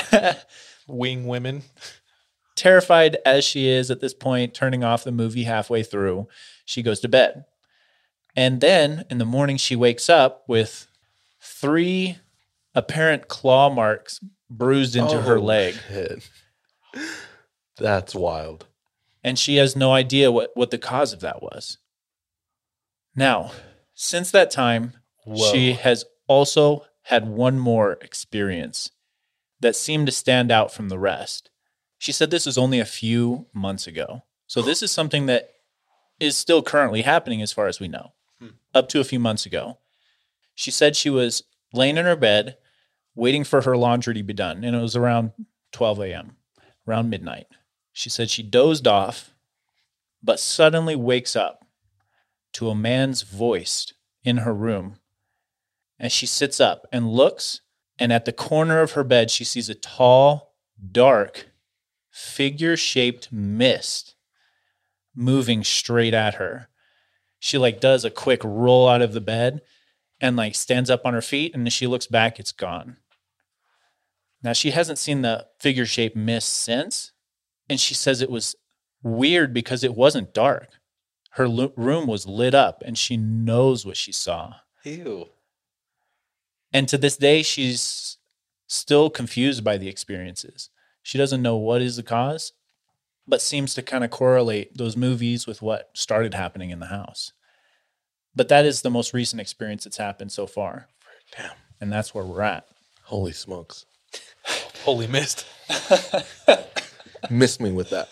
Wing women. Terrified as she is at this point, turning off the movie halfway through, she goes to bed. And then in the morning, she wakes up with three apparent claw marks bruised into her Oh, leg. shit. That's wild. And she has no idea what, what the cause of that was. Now, since that time, Whoa. she has also had one more experience that seemed to stand out from the rest. She said this was only a few months ago. So this is something that is still currently happening as far as we know. Hmm. Up to a few months ago. She said she was laying in her bed waiting for her laundry to be done. And it was around twelve a.m., around midnight. She said she dozed off, but suddenly wakes up to a man's voice in her room. And she sits up and looks, and at the corner of her bed, she sees a tall, dark, figure-shaped mist moving straight at her. She like does a quick roll out of the bed and like stands up on her feet, and as she looks back, it's gone. Now, she hasn't seen the figure-shaped mist since, and she says it was weird because it wasn't dark. Her lo- room was lit up, and she knows what she saw. Ew. And to this day, she's still confused by the experiences. She doesn't know what is the cause, but seems to kind of correlate those movies with what started happening in the house. But that is the most recent experience that's happened so far. Damn. And that's where we're at. Holy smokes. Holy mist. Missed me with that.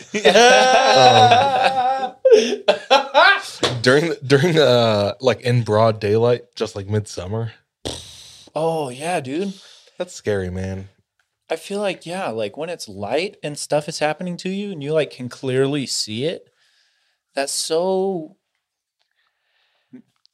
Um, during during uh like in broad daylight, just like midsummer. Oh, yeah, dude. That's scary, man. I feel like, yeah, like when it's light and stuff is happening to you and you like can clearly see it, that's so,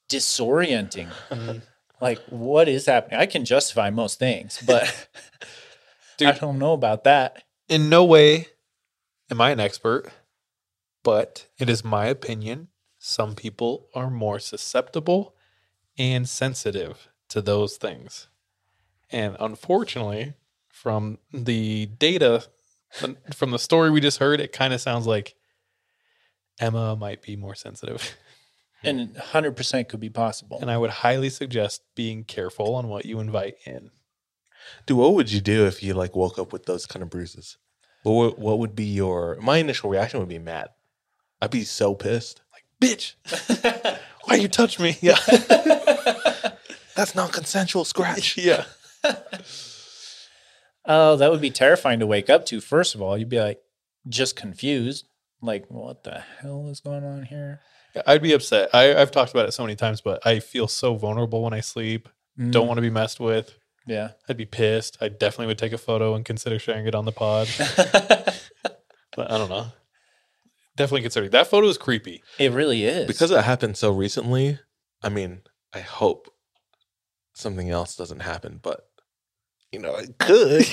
disorienting. Like, what is happening? I can justify most things, but Dude. I don't know about that. In no way am I an expert, but it is my opinion. Some people are more susceptible and sensitive to those things. And unfortunately, from the data, from the story we just heard, it kind of sounds like Emma might be more sensitive. And one hundred percent could be possible. And I would highly suggest being careful on what you invite in. Dude, what would you do if you like woke up with those kind of bruises? What would, what would be your? My initial reaction would be mad. I'd be so pissed. Like, bitch, why you touch me? Yeah, that's non-consensual scratch. yeah. Oh, that would be terrifying to wake up to. First of all, you'd be like, just confused. Like, what the hell is going on here? I'd be upset. I, I've talked about it so many times, but I feel so vulnerable when I sleep. Mm. Don't want to be messed with. Yeah. I'd be pissed. I definitely would take a photo and consider sharing it on the pod. But I don't know. Definitely considering. That photo is creepy. It really is. Because it happened so recently, I mean, I hope something else doesn't happen, but, you know, it could.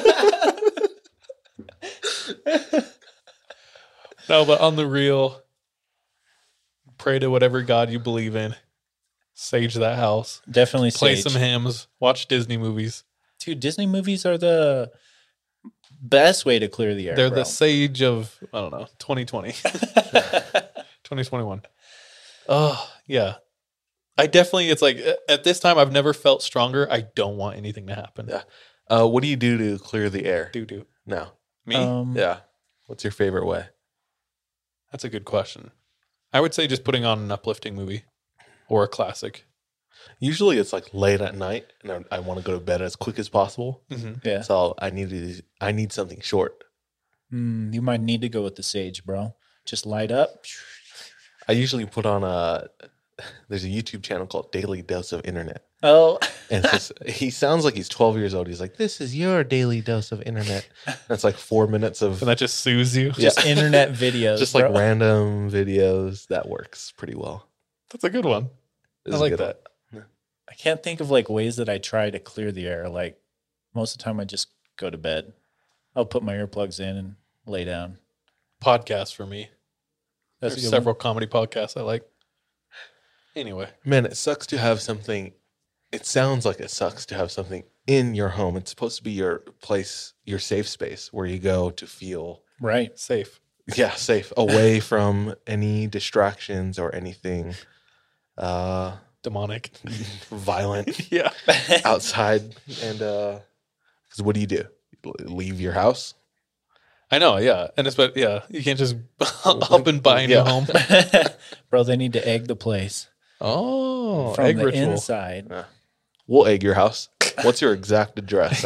No, but on the real, pray to whatever God you believe in. Sage that house. Definitely Play sage. some hymns. Watch Disney movies. Dude, Disney movies are the best way to clear the air. They're bro. the sage of, I don't know, twenty twenty. twenty twenty-one. Oh, yeah. I definitely, it's like, at this time, I've never felt stronger. I don't want anything to happen. Yeah. Uh, what do you do to clear the air? Do, do. No. Me? Um, Yeah. What's your favorite way? That's a good question. I would say just putting on an uplifting movie or a classic. Usually it's like late at night and I, I want to go to bed as quick as possible. Mm-hmm. Yeah. So I need to, I need something short. Mm, you might need to go with the sage, bro. Just light up. I usually put on a, there's a YouTube channel called Daily Dose of Internet. Oh. And it's just, he sounds like he's twelve years old. He's like, this is your daily dose of internet. That's like four minutes of And that just soothes you. Yeah. Just internet videos. just like bro. random videos. That works pretty well. That's a good one. This I is a like good that. one. I can't think of like ways that I try to clear the air. Like most of the time I just go to bed. I'll put my earplugs in and lay down. Podcasts for me. That's There's a good several comedy podcasts I like. Anyway. Man, it sucks to have something. It sounds like it sucks to have something in your home. It's supposed to be your place, your safe space where you go to feel, one. Right. Safe. yeah, safe, away from any distractions or anything uh, Demonic. violent Yeah. outside. And uh, because what do you do? Leave your house? I know, yeah. And it's, but yeah, you can't just up and buy a new Yeah. home. Bro, they need to egg the place Oh, from egg the ritual. inside. We'll egg your house. What's your exact address?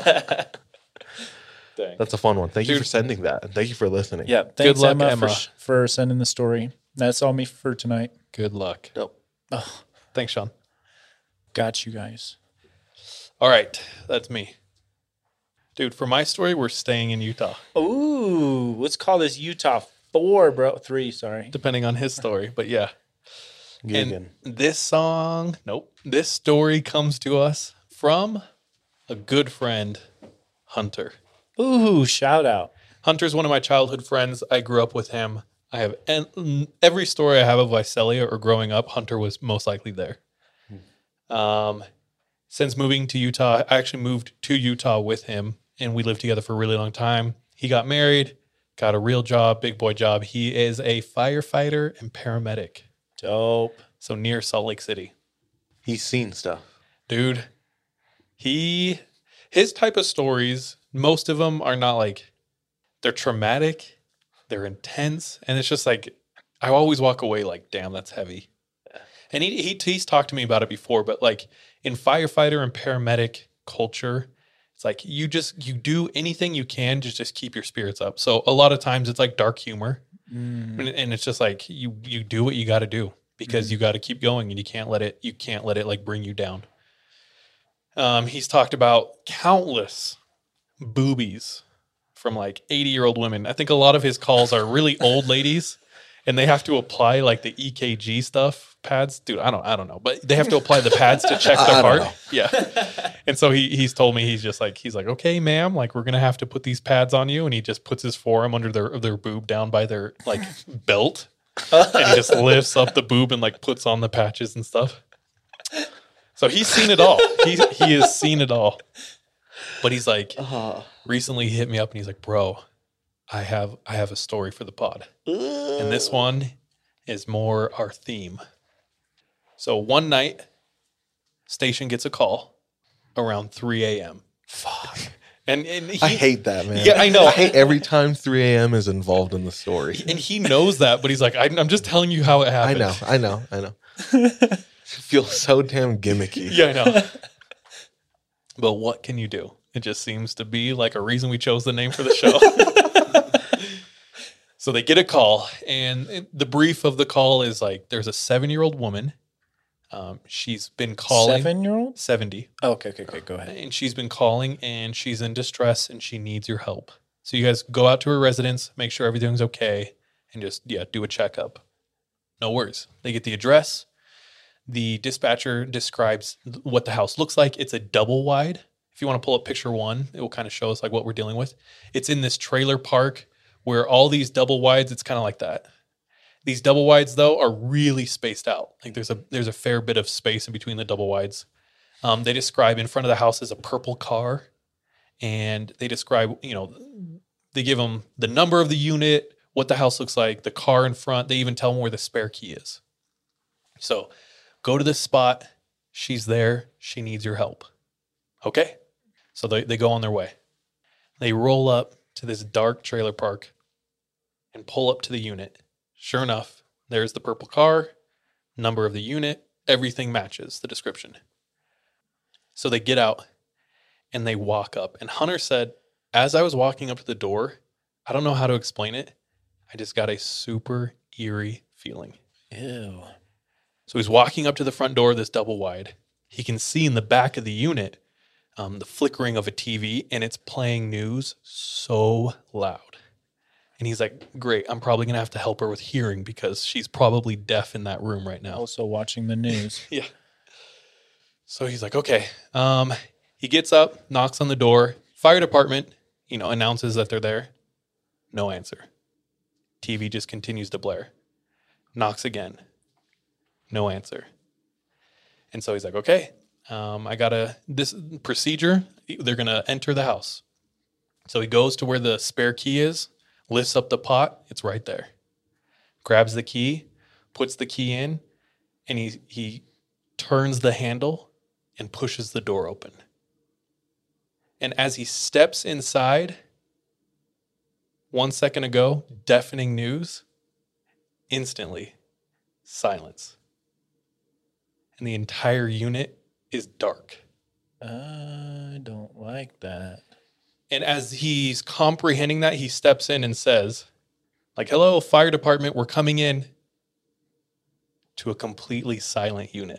Dang. That's a fun one. Thank you Dude. for sending that. And thank you for listening. Yeah. Thanks, luck, Emma, Emma. For, for sending the story. That's all me for tonight. Good luck. Dope. Thanks, Sean. Got you guys. All right. That's me. Dude, for my story, we're staying in Utah, Ooh, let's call this Utah four, bro. Three, sorry. depending on his story. But yeah. Gigan. And this song, nope. This story comes to us from a good friend, Hunter. Ooh, shout out. Hunter's one of my childhood friends. I grew up with him. I have en- every story I have of Visalia or growing up, Hunter was most likely there. Um, since moving to Utah, I actually moved to Utah with him, and we lived together for a really long time. He got married, got a real job, big boy job. He is a firefighter and paramedic. Dope. So near Salt Lake City. He's seen stuff. Dude, he, his type of stories, most of them are not like, they're traumatic, they're intense, and it's just like, I always walk away like, damn, that's heavy. And he, he he's talked to me about it before, but like in firefighter and paramedic culture, it's like you just, you do anything you can to just keep your spirits up. So a lot of times it's like dark humor. Mm. And, and it's just like you you do what you got to do because you got to keep going and you can't let it you can't let it like bring you down. Um, he's talked about countless boobies from like eighty year old women. I think a lot of his calls are really old ladies, and they have to apply like the E K G stuff pads, dude. I don't, I don't know, but they have to apply the pads to check I their don't heart. know. Yeah. And so he he's told me he's just like he's like, okay, ma'am, like we're gonna have to put these pads on you, and he just puts his forearm under their their boob down by their like belt, and he just lifts up the boob and like puts on the patches and stuff. So he's seen it all. He he has seen it all. But he's like, Uh, recently he hit me up and he's like, bro, I have I have a story for the pod. And this one is more our theme. So one night, station gets a call around three a.m. Fuck. And, and he, I hate that, man. Yeah, I know. I hate every time three a.m. is involved in the story. And he knows that, but he's like, I, I'm just telling you how it I happened. know, I know, I know. It feels so damn gimmicky. Yeah, I know. But what can you do? It just seems to be like a reason we chose the name for the show. So they get a call, and it- the brief of the call is like, there's a seven-year-old woman. Um, she's been calling. Seven-year-old? seventy. Oh, okay, okay, okay. Go ahead. And she's been calling, and she's in distress, and she needs your help. So you guys go out to her residence, make sure everything's okay, and just, yeah, do a checkup. No worries. They get the address. The dispatcher describes what the house looks like. It's a double wide. If you want to pull up picture one, it will kind of show us like what we're dealing with. It's in this trailer park where all these double wides, it's kind of like that. These double wides though are really spaced out. Like there's a there's a fair bit of space in between the double wides. Um, they describe in front of the house is a purple car, and they describe, you know, they give them the number of the unit, what the house looks like, the car in front. They even tell them where the spare key is. So go to this spot. She's there. She needs your help. Okay. So they, they go on their way. They roll up to this dark trailer park and pull up to the unit. Sure enough, there's the purple car, number of the unit, everything matches the description. So they get out and they walk up. And Hunter said, as I was walking up to the door, I don't know how to explain it. I just got a super eerie feeling. Ew. So he's walking up to the front door of this double wide. He can see in the back of the unit um, the flickering of a T V, and it's playing news so loud. And he's like, great, I'm probably going to have to help her with hearing because she's probably deaf in that room right now. Also watching the news. Yeah. So he's like, okay. Um, he gets up, knocks on the door. Fire department, you know, announces that they're there. No answer. T V just continues to blare. Knocks again. No answer. And so he's like, okay, um, I got a, this procedure, they're going to enter the house. So he goes to where the spare key is, lifts up the pot, it's right there. Grabs the key, puts the key in, and he he turns the handle and pushes the door open. And as he steps inside, one second ago, deafening news, instantly, silence. And the entire unit is dark. I don't like that. And as he's comprehending that, he steps in and says, like, hello, fire department, we're coming in, to a completely silent unit.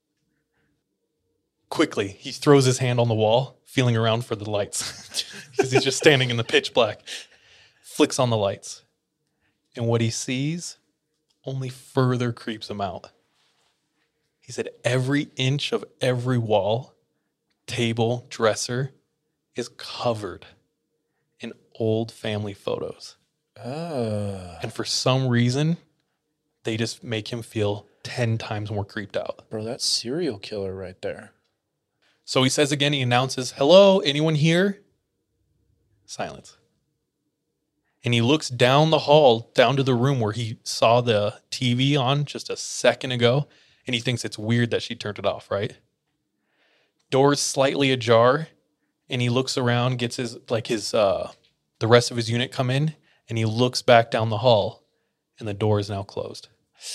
Quickly, he throws his hand on the wall, feeling around for the lights, because he's just standing in the pitch black. Flicks on the lights. And what he sees only further creeps him out. He said every inch of every wall, table, dresser is covered in old family photos. Oh. And for some reason, they just make him feel ten times more creeped out. Bro, that's serial killer right there. So he says again, he announces, hello, anyone here? Silence. And he looks down the hall, down to the room where he saw the T V on just a second ago, and he thinks it's weird that she turned it off, right? Door's slightly ajar, and he looks around, gets his, like his, uh, the rest of his unit come in, and he looks back down the hall, and the door is now closed.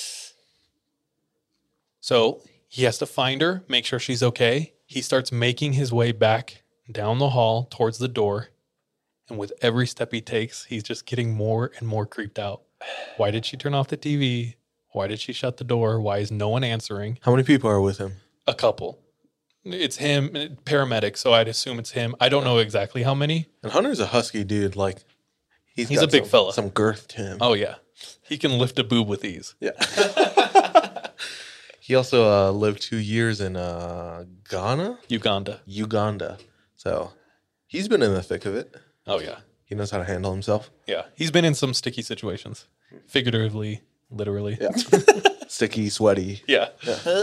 So he has to find her, make sure she's okay. He starts making his way back down the hall towards the door. And with every step he takes, he's just getting more and more creeped out. Why did she turn off the T V? Why did she shut the door? Why is no one answering? How many people are with him? A couple. It's him, paramedic, so I'd assume it's him. I don't know exactly how many. And Hunter's a husky dude. Like he's, He's got a big some, fella. Some girth to him. Oh, yeah. He can lift a boob with ease. Yeah. He also uh, lived two years in uh, Ghana, Uganda. Uganda. So he's been in the thick of it. Oh, yeah. He knows how to handle himself. Yeah. He's been in some sticky situations, figuratively, literally. Yeah. Sticky, sweaty. Yeah.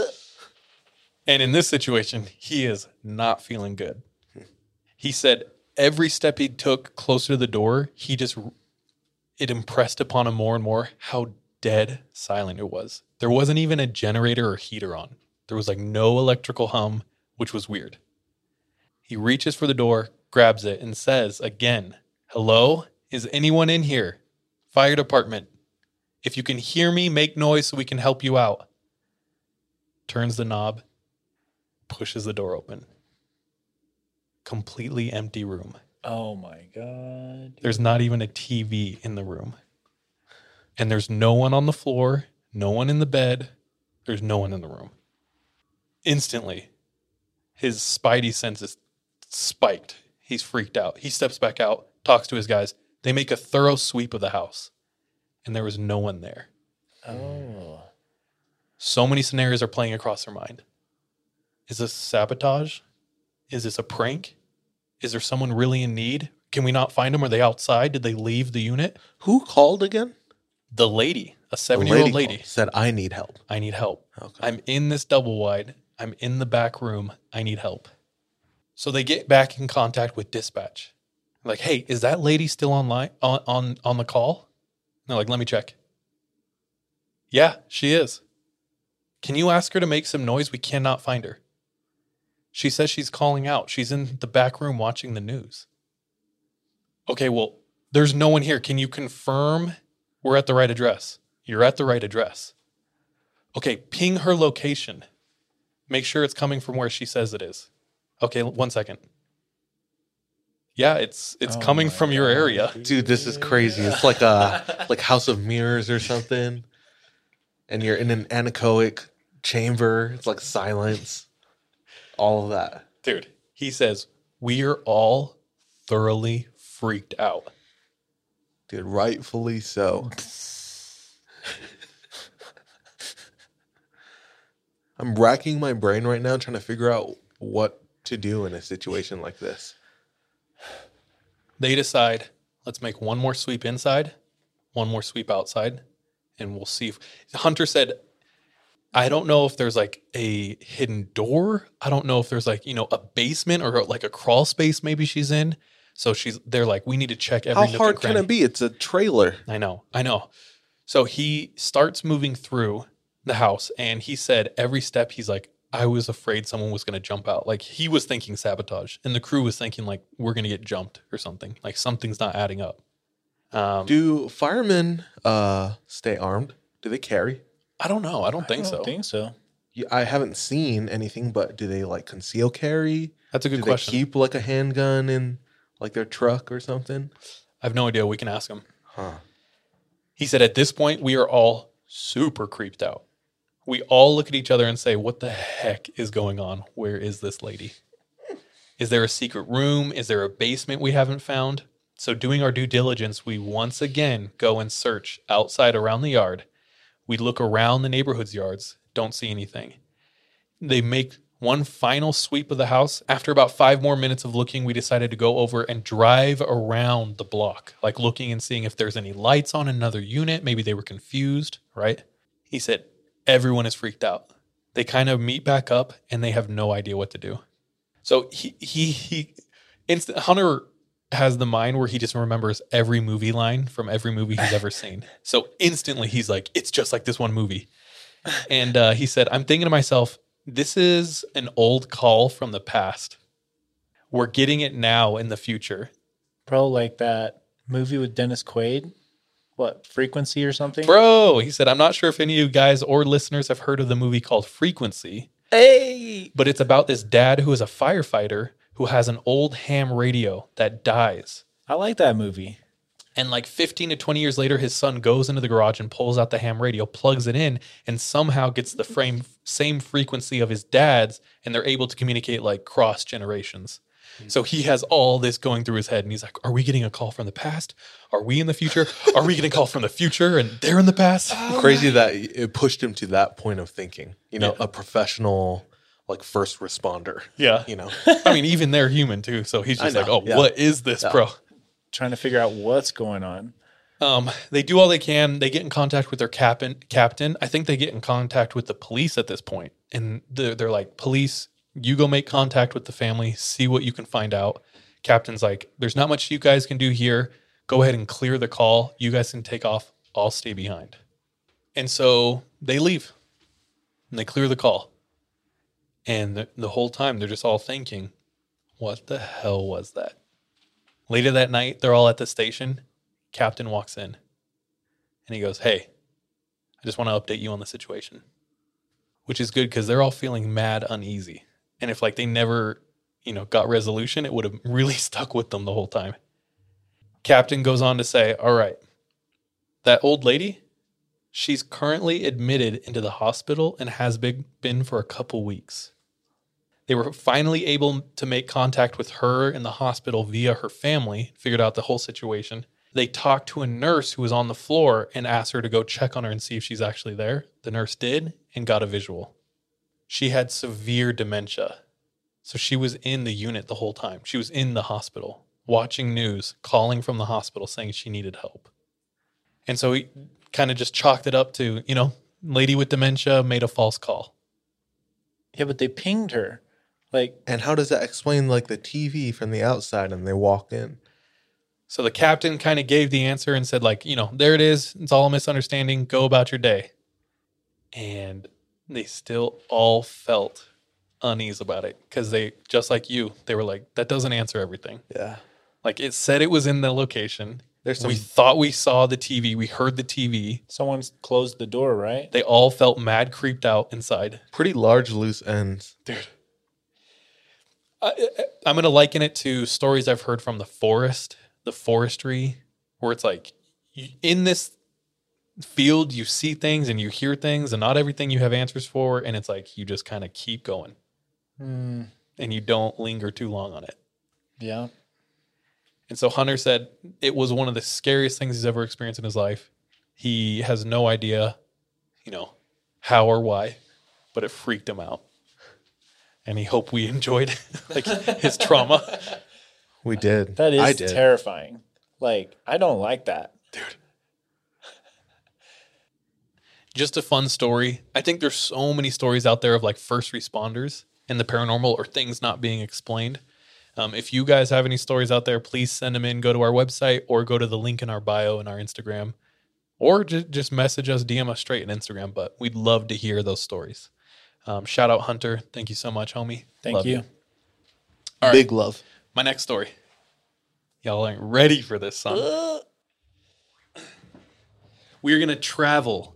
And in this situation, he is not feeling good. He said every step he took closer to the door, he just, it impressed upon him more and more how dead silent it was. There wasn't even a generator or heater on. There was like no electrical hum, which was weird. He reaches for the door, grabs it, and says again, "Hello? Is anyone in here? Fire department. If you can hear me, make noise so we can help you out." Turns the knob, pushes the door open. Completely empty room. Oh my God. There's not even a T V in the room. And there's no one on the floor, no one in the bed. There's no one in the room. Instantly, his spidey senses spiked. He's freaked out. He steps back out, talks to his guys. They make a thorough sweep of the house. And there was no one there. Oh. So many scenarios are playing across their mind. Is this sabotage? Is this a prank? Is there someone really in need? Can we not find them? Are they outside? Did they leave the unit? Who called again? The lady, a The seven-year-old lady, called, said, I need help. I need help. Okay. I'm in this double wide. I'm in the back room. I need help. So they get back in contact with dispatch. Like, hey, is that lady still online on, on, on the call? And they're like, let me check. Yeah, she is. Can you ask her to make some noise? We cannot find her. She says she's calling out. She's in the back room watching the news. Okay, well, there's no one here. Can you confirm we're at the right address? You're at the right address. Okay, ping her location. Make sure it's coming from where she says it is. Okay, one second. Yeah, it's it's Oh coming my from your God. area. Dude, this is crazy. It's like a like House of Mirrors or something. And you're in an anechoic chamber. It's like silence. All of that. Dude, he says, we are all thoroughly freaked out. Dude, rightfully so. I'm racking my brain right now trying to figure out what to do in a situation like this. They decide, let's make one more sweep inside, one more sweep outside, and we'll see. If, Hunter said, I don't know if there's like a hidden door. I don't know if there's like, you know, a basement or like a crawl space maybe she's in. So she's, they're like, we need to check every How nook and hard can cranny. it be? It's a trailer. I know, I know. So he starts moving through the house, and he said every step he's like, I was afraid someone was going to jump out. Like he was thinking sabotage, and the crew was thinking like, we're going to get jumped or something. Like something's not adding up. Um, Do firemen uh, stay armed? Do they carry? I don't know. I don't think I so. don't think so. Yeah, I haven't seen anything, but do they like conceal carry? That's a good do question. they keep like a handgun in like their truck or something? I have no idea. We can ask him. Huh. He said, at this point, we are all super creeped out. We all look at each other and say, what the heck is going on? Where is this lady? Is there a secret room? Is there a basement we haven't found? So doing our due diligence, we once again go and search outside around the yard. We look around the neighborhood's yards, don't see anything. They make one final sweep of the house. After about five more minutes of looking, we decided to go over and drive around the block, like looking and seeing if there's any lights on another unit. Maybe they were confused, right? He said, everyone is freaked out. They kind of meet back up and they have no idea what to do. So he, he, he, instant, Hunter has the mind where he just remembers every movie line from every movie he's ever seen. So instantly he's like, it's just like this one movie. And uh, he said, I'm thinking to myself, this is an old call from the past. We're getting it now in the future. Bro, like that movie with Dennis Quaid. What, Frequency or something? Bro, he said, I'm not sure if any of you guys or listeners have heard of the movie called Frequency. Hey! But it's about this dad who is a firefighter who has an old ham radio that dies. I like that movie. And like fifteen to twenty years later, his son goes into the garage and pulls out the ham radio, plugs it in, and somehow gets the frame, same frequency of his dad's, and they're able to communicate like cross generations. So he has all this going through his head, and he's like, are we getting a call from the past? Are we in the future? Are we getting a call from the future and they're in the past? Crazy that it pushed him to that point of thinking. You know, Yeah. a professional, like, first responder. Yeah. You know, I mean, even they're human too. So he's I just like, know, oh, yeah. what is this, Yeah. bro? Trying to figure out what's going on. Um, they do all they can. They get in contact with their captain. Captain, I think they get in contact with the police at this point, and they're, they're like, "Police, you go make contact with the family, see what you can find out." Captain's like, "There's not much you guys can do here. Go ahead and clear the call. You guys can take off. I'll stay behind." And so they leave, and they clear the call. And the, the whole time they're just all thinking, "What the hell was that?" Later that night, they're all at the station. Captain walks in and he goes, "Hey, I just want to update you on the situation," which is good because they're all feeling mad uneasy. And if like they never, you know, got resolution, it would have really stuck with them the whole time. Captain goes on to say, "All right, that old lady, she's currently admitted into the hospital and has been, been for a couple weeks." They were finally able to make contact with her in the hospital via her family, figured out the whole situation. They talked to a nurse who was on the floor and asked her to go check on her and see if she's actually there. The nurse did and got a visual. She had severe dementia. So she was in the unit the whole time. She was in the hospital, watching news, calling from the hospital saying she needed help. And so he kind of just chalked it up to, you know, lady with dementia made a false call. Yeah, but they pinged her. Like, And how does that explain, like, the T V from the outside and they walk in? So the captain kind of gave the answer and said, like, you know, there it is. It's all a misunderstanding. Go about your day. And they still all felt unease about it because they, just like you, they were like, that doesn't answer everything. Yeah. Like it said it was in the location. There's some We thought we saw the T V. We heard the T V. someone's closed the door, right? They all felt mad creeped out inside. pretty large loose ends. Dude. I, I- I'm going to liken it to stories I've heard from the forest, the forestry, where it's like you, in this field, you see things and you hear things and not everything you have answers for. And it's like you just kind of keep going Hmm. and you don't linger too long on it. Yeah. And so Hunter said it was one of the scariest things he's ever experienced in his life. He has no idea, you know, how or why, but it freaked him out. And he hoped we enjoyed like his trauma. We did. That is I did. terrifying. Like, I don't like that. Just a fun story. I think there's so many stories out there of like first responders and the paranormal or things not being explained. Um, if you guys have any stories out there, please send them in. Go to our website or go to the link in our bio in our Instagram, or just just message us, D M us straight on Instagram. But we'd love to hear those stories. Um, shout out Hunter. Thank you so much, homie. Thank Love you. All right. Big love. My next story. Y'all ain't ready for this, son. We're going to travel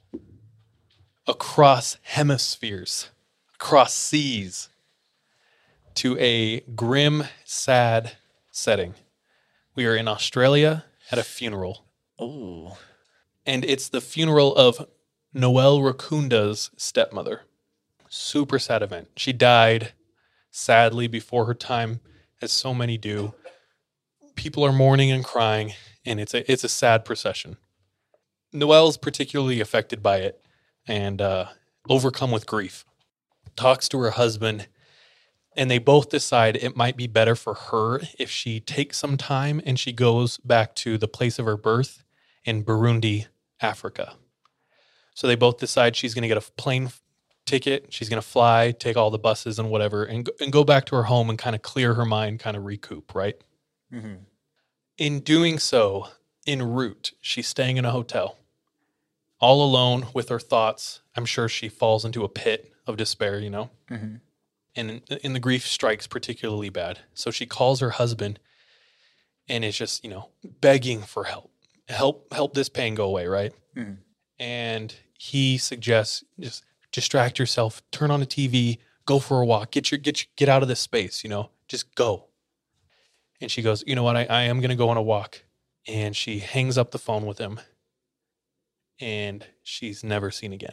across hemispheres, across seas, to a grim, sad setting. We are in Australia at a funeral. Oh. And it's the funeral of Noelle Rakunda's stepmother. Super sad event. She died sadly before her time, as so many do. People are mourning and crying, and it's a it's a sad procession. Noelle's particularly affected by it and uh, overcome with grief. Talks to her husband, and they both decide it might be better for her if she takes some time and she goes back to the place of her birth in Burundi, Africa. So they both decide she's going to get a plane ticket. She's going to fly, take all the buses and whatever, and go, and go back to her home and kind of clear her mind, kind of recoup, right? Mm-hmm. In doing so, en route, she's staying in a hotel, all alone with her thoughts. I'm sure she falls into a pit of despair, you know? Mm-hmm. And, and the grief strikes particularly bad. So she calls her husband and is just, you know, begging for help. Help, help this pain go away, right? Mm-hmm. And he suggests just distract yourself, turn on a T V, go for a walk, get your get your, get out of this space, you know, just go. And she goes, you know what, I, I am going to go on a walk. And she hangs up the phone with him, and she's never seen again.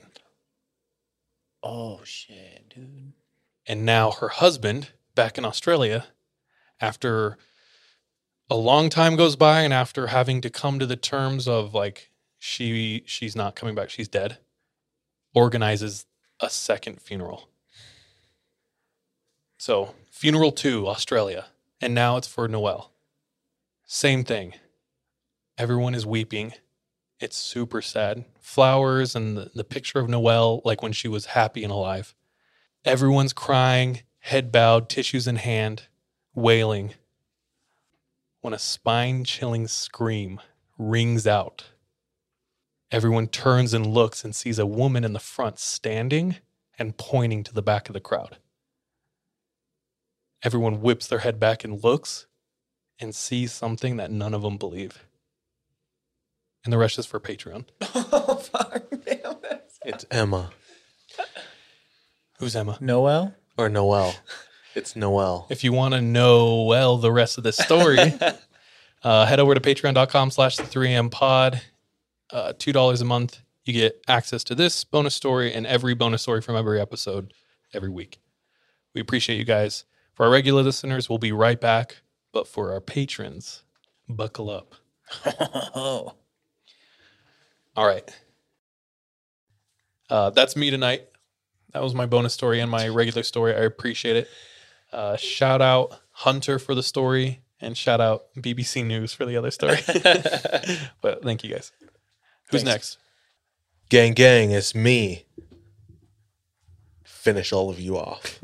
Oh, shit, dude. And now her husband, back in Australia, after a long time goes by and after having to come to the terms of like she she's not coming back, she's dead, organizes a second funeral. So funeral two, Australia, and now it's for Noelle. Same thing. Everyone is weeping. It's super sad. Flowers and the, the picture of Noelle, like when she was happy and alive. Everyone's crying, head bowed, tissues in hand, wailing. When a spine-chilling scream rings out, everyone turns and looks and sees a woman in the front standing and pointing to the back of the crowd. Everyone whips their head back and looks and sees something that none of them believe. And the rest is for Patreon. Oh, fuck. Damn it. It's Emma Who's Emma? Noelle? or Noelle. It's Noelle. If you want to know well the rest of this story, uh, head over to patreon.com slash the 3am pod. Uh, two dollars a month. You get access to this bonus story and every bonus story from every episode every week. We appreciate you guys. For our regular listeners, we'll be right back. But for our patrons, buckle up. Oh. All right. Uh, that's me tonight. That was my bonus story and my regular story. I appreciate it. Uh, shout out Hunter for the story and shout out B B C News for the other story. But thank you guys. Who's Thanks. next? Gang, gang, it's me. Finish all of you off.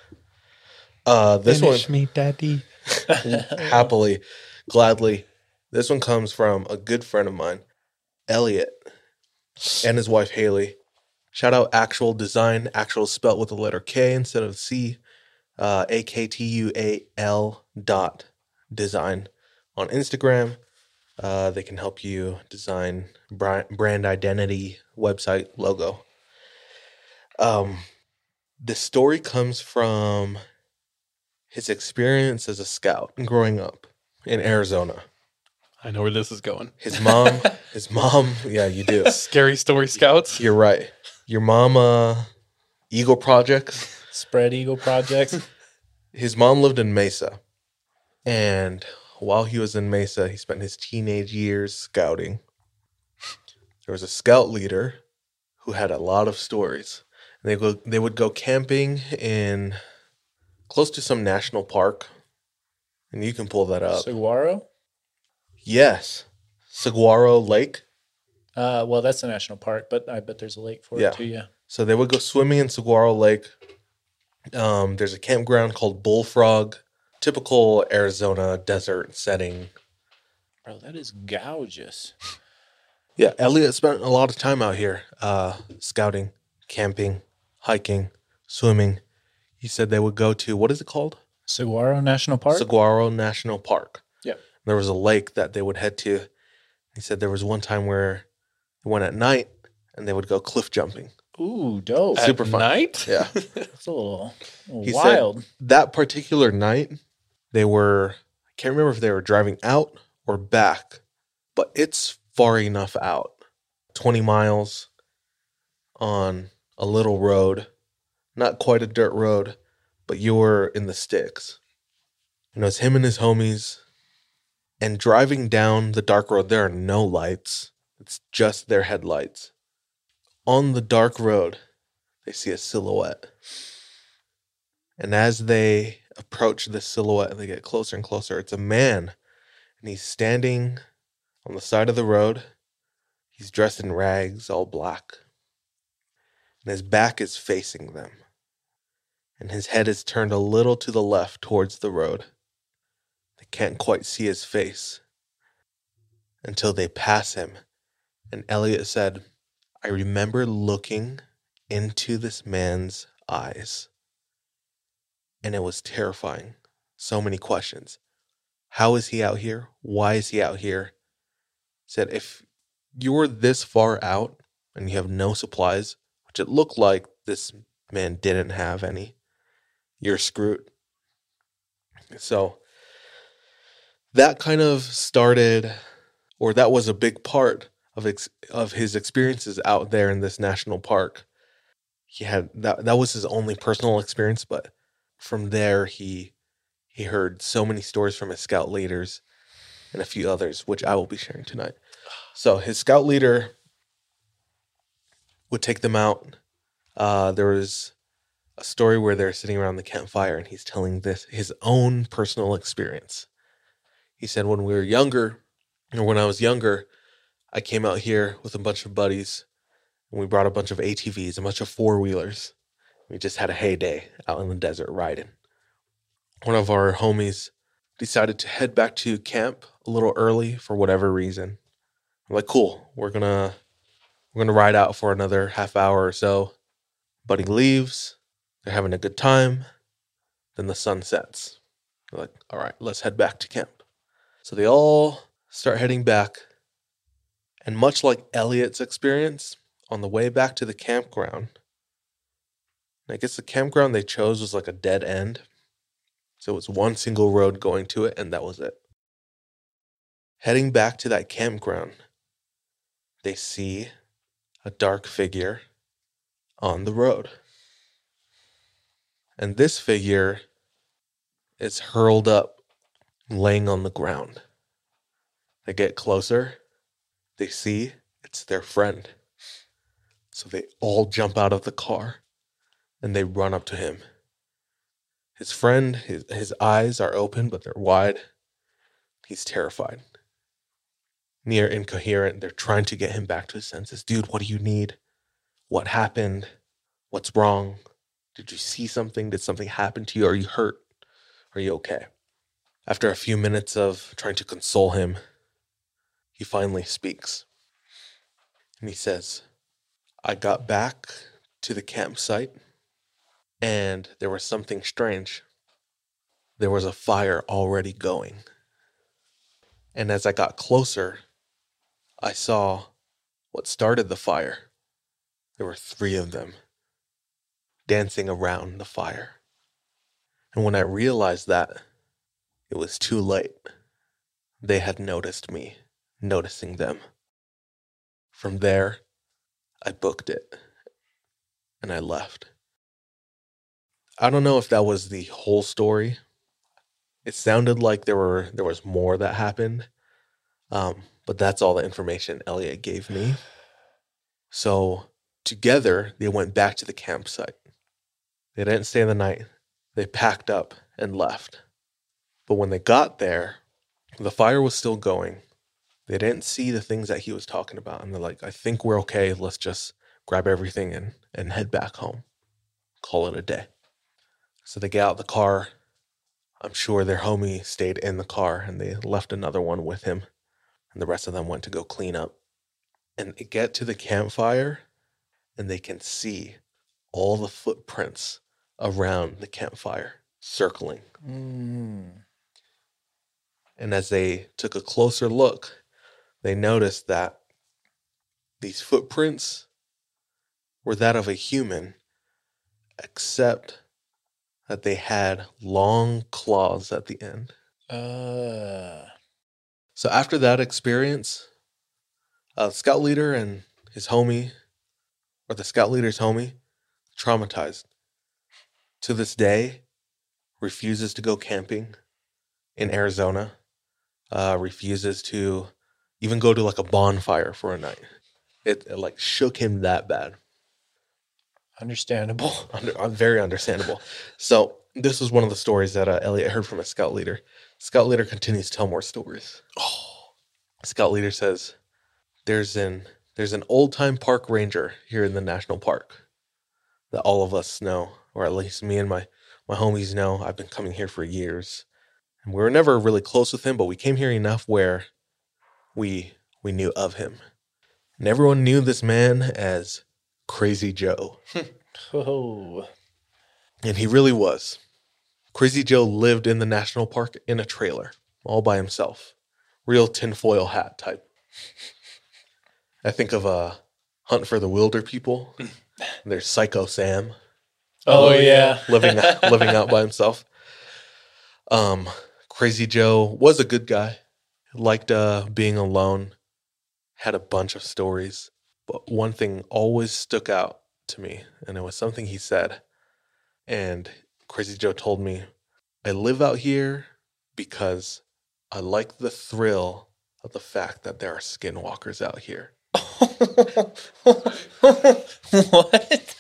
Uh, this Finish one, me, daddy. happily, gladly. This one comes from a good friend of mine, Elliot, and his wife, Haley. Shout out Actual Design, actual spelt with the letter K instead of C, uh, A K T U A L dot design on Instagram. Uh, they can help you design brand, brand identity, website, logo. Um, the story comes from his experience as a scout growing up in Arizona. I know where this is going. His mom, his mom, yeah, you do. Scary Story Scouts. You're right. Your mama, Eagle Projects. Spread Eagle Projects. His mom lived in Mesa. And while he was in Mesa, he spent his teenage years scouting. There was a scout leader who had a lot of stories. They go, they would go camping in close to some national park. And you can pull that up. Saguaro? Yes. Saguaro Lake. Uh, well, that's a national park, but I bet there's a lake for Yeah. it too, yeah. So they would go swimming in Saguaro Lake. Um, there's a campground called Bullfrog. Typical Arizona desert setting. Bro, that is gorgeous. Yeah, Elliot spent a lot of time out here uh, scouting, camping, hiking, swimming. He said they would go to, what is it called? Saguaro National Park? Saguaro National Park. Yeah. There was a lake that they would head to. He said there was one time where they went at night and they would go cliff jumping. Ooh, dope. At Super fun. night? Yeah. That's a little, a little He wild. said that particular night, they were, I can't remember if they were driving out or back, but it's far enough out. twenty miles on a little road, not quite a dirt road, but you were in the sticks. And it was him and his homies. And driving down the dark road, there are no lights. It's just their headlights. On the dark road, they see a silhouette. And as they approach the silhouette and they get closer and closer, it's a man. And he's standing on the side of the road. He's dressed in rags, all black. And his back is facing them. And his head is turned a little to the left towards the road. They can't quite see his face until they pass him. And Elliot said, I remember looking into this man's eyes. And it was terrifying. So many questions. How is he out here? Why is he out here? Said, if you're this far out and you have no supplies, which it looked like this man didn't have any, you're screwed. So that kind of started, or that was a big part of ex, of his experiences out there in this national park. He had that that was his only personal experience, but from there he he heard so many stories from his scout leaders and a few others, which I will be sharing tonight. So his scout leader would take them out. Uh, there was a story where they're sitting around the campfire and he's telling this his own personal experience. He said, when we were younger, or when I was younger, I came out here with a bunch of buddies and we brought a bunch of A T Vs, a bunch of four-wheelers. We just had a heyday out in the desert riding. One of our homies decided to head back to camp a little early for whatever reason. I'm like, cool, we're gonna we're gonna ride out for another half hour or so. Buddy leaves, they're having a good time, then the sun sets. They're like, all right, let's head back to camp. So they all start heading back, and much like Elliot's experience, on the way back to the campground, I guess the campground they chose was like a dead end. So it was one single road going to it, and that was it. Heading back to that campground, they see a dark figure on the road. And this figure is hurled up, laying on the ground. They get closer. They see it's their friend. So they all jump out of the car and they run up to him. His friend, his, his eyes are open, but they're wide. He's terrified. Near incoherent. They're trying to get him back to his senses. Dude, what do you need? What happened? What's wrong? Did you see something? Did something happen to you? Are you hurt? Are you okay? After a few minutes of trying to console him, he finally speaks. And he says, I got back to the campsite and there was something strange. There was a fire already going. And as I got closer, I saw what started the fire. There were three of them dancing around the fire. And when I realized that, it was too late. They had noticed me, noticing them. From there, I booked it, and I left. I don't know if that was the whole story. It sounded like there were there was more that happened, um, but that's all the information Elliot gave me. So together, they went back to the campsite. They didn't stay the night. They packed up and left. But when they got there, the fire was still going. They didn't see the things that he was talking about. And they're like, I think we're okay. Let's just grab everything and, and head back home. Call it a day. So they get out the car. I'm sure their homie stayed in the car and they left another one with him. And the rest of them went to go clean up. And they get to the campfire and they can see all the footprints around the campfire circling. Mm. And as they took a closer look, they noticed that these footprints were that of a human, except that they had long claws at the end. Uh. So after that experience, uh, the scout leader and his homie, or the scout leader's homie, traumatized. To this day, refuses to go camping in Arizona, uh, refuses to even go to like a bonfire for a night. It, it like shook him that bad. Understandable. Under, uh, very understandable. So this was one of the stories that uh, Elliot heard from a scout leader. Scout leader continues to tell more stories. Oh, scout leader says, "There's an there's an old time park ranger here in the national park that all of us know, or at least me and my my homies know. I've been coming here for years, and we were never really close with him, but we came here enough where we we knew of him, and everyone knew this man as Crazy Joe." Oh. And he really was. Crazy Joe lived in the national park in a trailer, all by himself. Real tinfoil hat type. I think of a Hunt for the Wilder People. There's Psycho Sam. Oh, yeah. living living out by himself. Um, Crazy Joe was a good guy. Liked uh, being alone. Had a bunch of stories. But one thing always stuck out to me, and it was something he said. And Crazy Joe told me I live out here because I like the thrill of the fact that there are skinwalkers out here. What?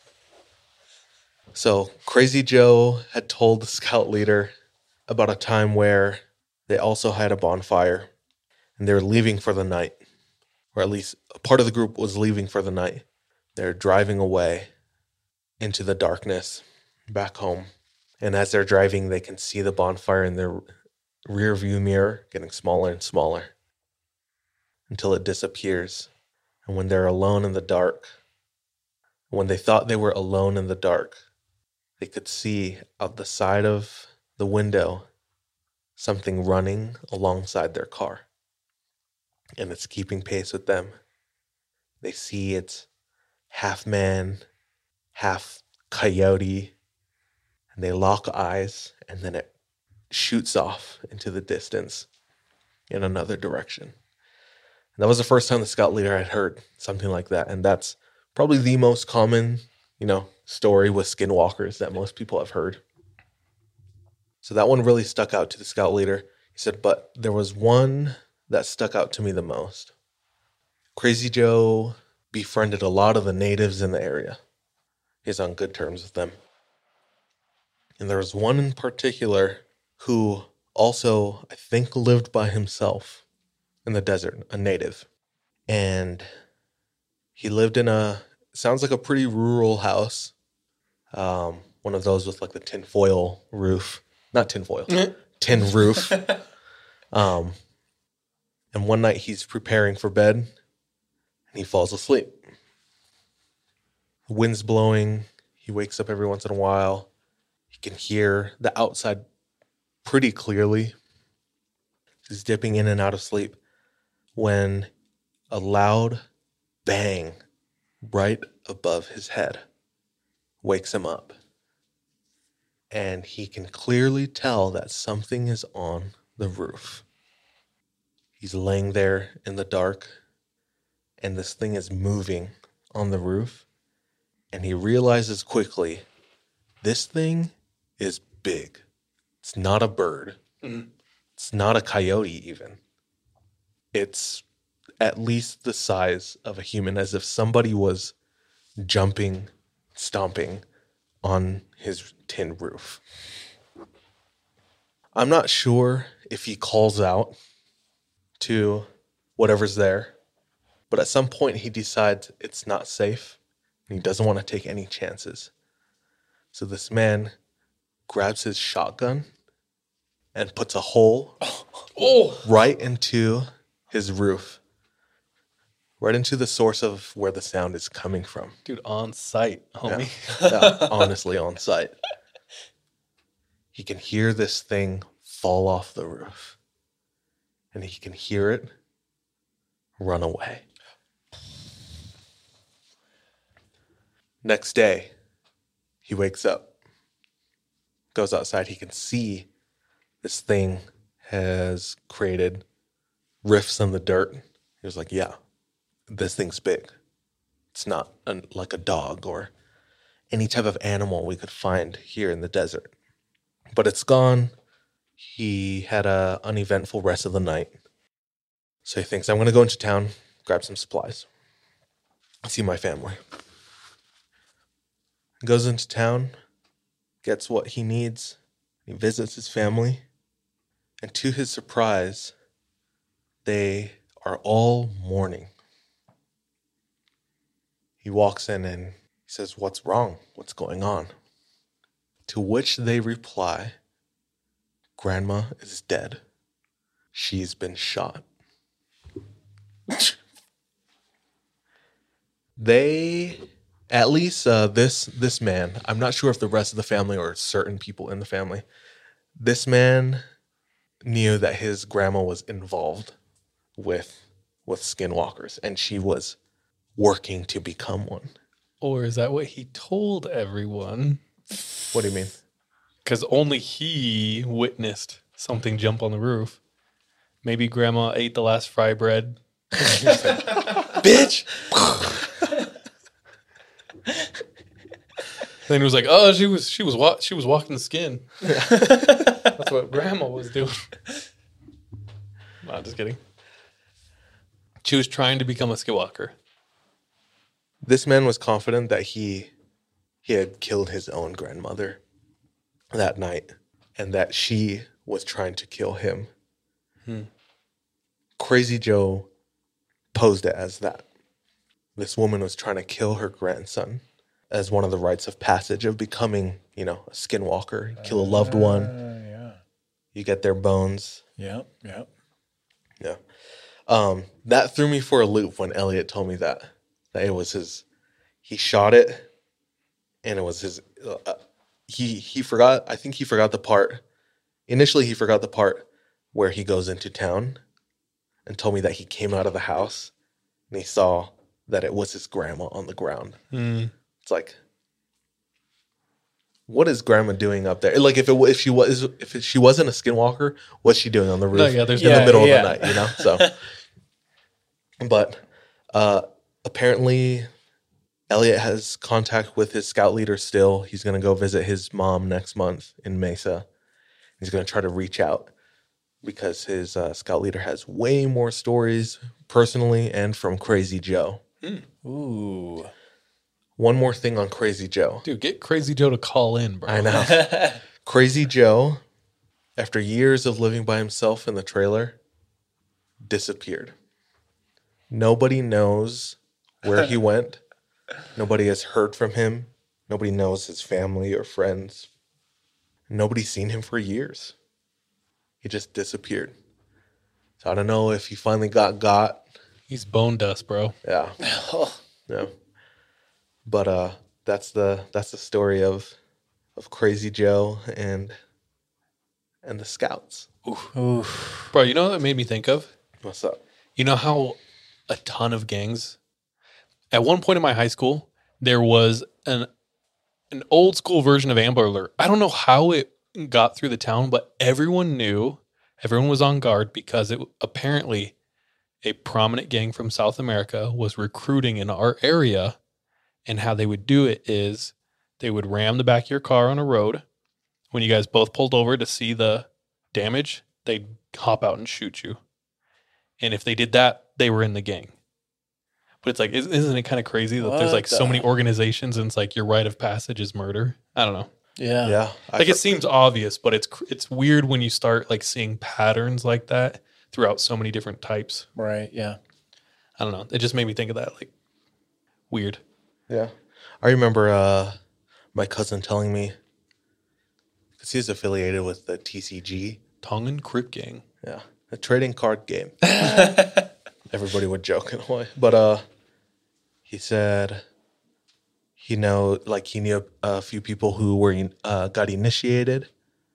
So Crazy Joe had told the scout leader about a time where they also had a bonfire and they were leaving for the night, or at least a part of the group was leaving for the night. They're driving away into the darkness back home. And as they're driving, they can see the bonfire in their rear view mirror getting smaller and smaller until it disappears. And when they're alone in the dark, when they thought they were alone in the dark, they could see out the side of the window something running alongside their car. And it's keeping pace with them. They see it's half man, half coyote, and they lock eyes, and then it shoots off into the distance in another direction. And that was the first time the scout leader had heard something like that. And that's probably the most common, you know, story with skinwalkers that most people have heard. So that one really stuck out to the scout leader. He said, but there was one that stuck out to me the most. Crazy Joe befriended a lot of the natives in the area. He's on good terms with them. And there was one in particular who also, I think, lived by himself in the desert, a native. And he lived in a, sounds like a pretty rural house. Um, one of those with like the tinfoil roof. Not tinfoil, tin roof. Um, and one night he's preparing for bed and he falls asleep. The wind's blowing. He wakes up every once in a while. He can hear the outside pretty clearly. He's dipping in and out of sleep when a loud bang right above his head wakes him up. And he can clearly tell that something is on the roof. He's laying there in the dark, and this thing is moving on the roof. And he realizes quickly, this thing is big. It's not a bird. Mm-hmm. It's not a coyote even. It's at least the size of a human, as if somebody was jumping, stomping on his tin roof. I'm not sure if he calls out to whatever's there, but at some point he decides it's not safe and he doesn't want to take any chances. So this man grabs his shotgun and puts a hole oh. right into his roof, right into the source of where the sound is coming from. Dude, on site, homie. Yeah, yeah, honestly, on site. He can hear this thing fall off the roof. And he can hear it run away. Next day, he wakes up, goes outside. He can see this thing has created rifts in the dirt. He was like, yeah, this thing's big. It's not a, like a dog or any type of animal we could find here in the desert. But it's gone. He had an uneventful rest of the night. So he thinks, I'm going to go into town, grab some supplies, see my family. He goes into town, gets what he needs. He visits his family. And to his surprise, they are all mourning. He walks in and he says, what's wrong? What's going on? To which they reply, Grandma is dead. She's been shot. They, at least uh, this this man, I'm not sure if the rest of the family or certain people in the family, this man knew that his grandma was involved with with skinwalkers, and she was working to become one. Or is that what he told everyone? What do you mean? Because only he witnessed something jump on the roof. Maybe grandma ate the last fry bread. Bitch! Then he was like, "Oh, she was she was wa- she was walking the skin." That's what Grandma was doing. No, just kidding. She was trying to become a skinwalker. This man was confident that he he had killed his own grandmother that night, and that she was trying to kill him. Hmm. Crazy Joe posed it as that. This woman was trying to kill her grandson as one of the rites of passage of becoming, you know, a skinwalker. Kill a loved one. Uh, yeah. You get their bones. Yep. Yep. Yeah. Um, that threw me for a loop when Elliot told me that. That it was his, he shot it, and it was his, uh, he, he forgot, I think he forgot the part, initially he forgot the part where he goes into town and told me that he came out of the house and he saw that it was his grandma on the ground. Mm. It's like, what is grandma doing up there? Like, if it if she was if it, she wasn't a skinwalker, what's she doing on the roof? No, yeah, there's in yeah, the middle yeah. of the night, you know. So, but uh, apparently, Elliot has contact with his scout leader still. He's going to go visit his mom next month in Mesa. He's going to try to reach out because his uh, scout leader has way more stories personally and from Crazy Joe. Ooh. One more thing on Crazy Joe. Dude, get Crazy Joe to call in, bro. I know. Crazy Joe, after years of living by himself in the trailer, disappeared. Nobody knows where he went. Nobody has heard from him. Nobody knows his family or friends. Nobody's seen him for years. He just disappeared. So I don't know if he finally got got. He's bone dust, bro. Yeah. Yeah. But uh that's the that's the story of of Crazy Joe and and the scouts. Oof. Bro, you know what that made me think of? What's up? You know how a ton of gangs, at one point in my high school, there was an an old school version of Amber Alert. I don't know how it got through the town, but everyone knew, everyone was on guard because it apparently a prominent gang from South America was recruiting in our area, and how they would do it is they would ram the back of your car on a road. When you guys both pulled over to see the damage, they'd hop out and shoot you. And if they did that, they were in the gang. But it's like, isn't it kind of crazy that there's like What so the- many organizations and it's like your rite of passage is murder? I don't know. Yeah. Yeah. I Like fr- it seems obvious, but it's cr- it's weird when you start like seeing patterns like that throughout so many different types. Right. Yeah. I don't know. It just made me think of that. Like weird. Yeah. I remember uh my cousin telling me, because he's affiliated with the T C G. Tongan Crip Gang. Yeah. A trading card game. Everybody would joke in a way. But uh he said he know like he knew a few people who were uh got initiated,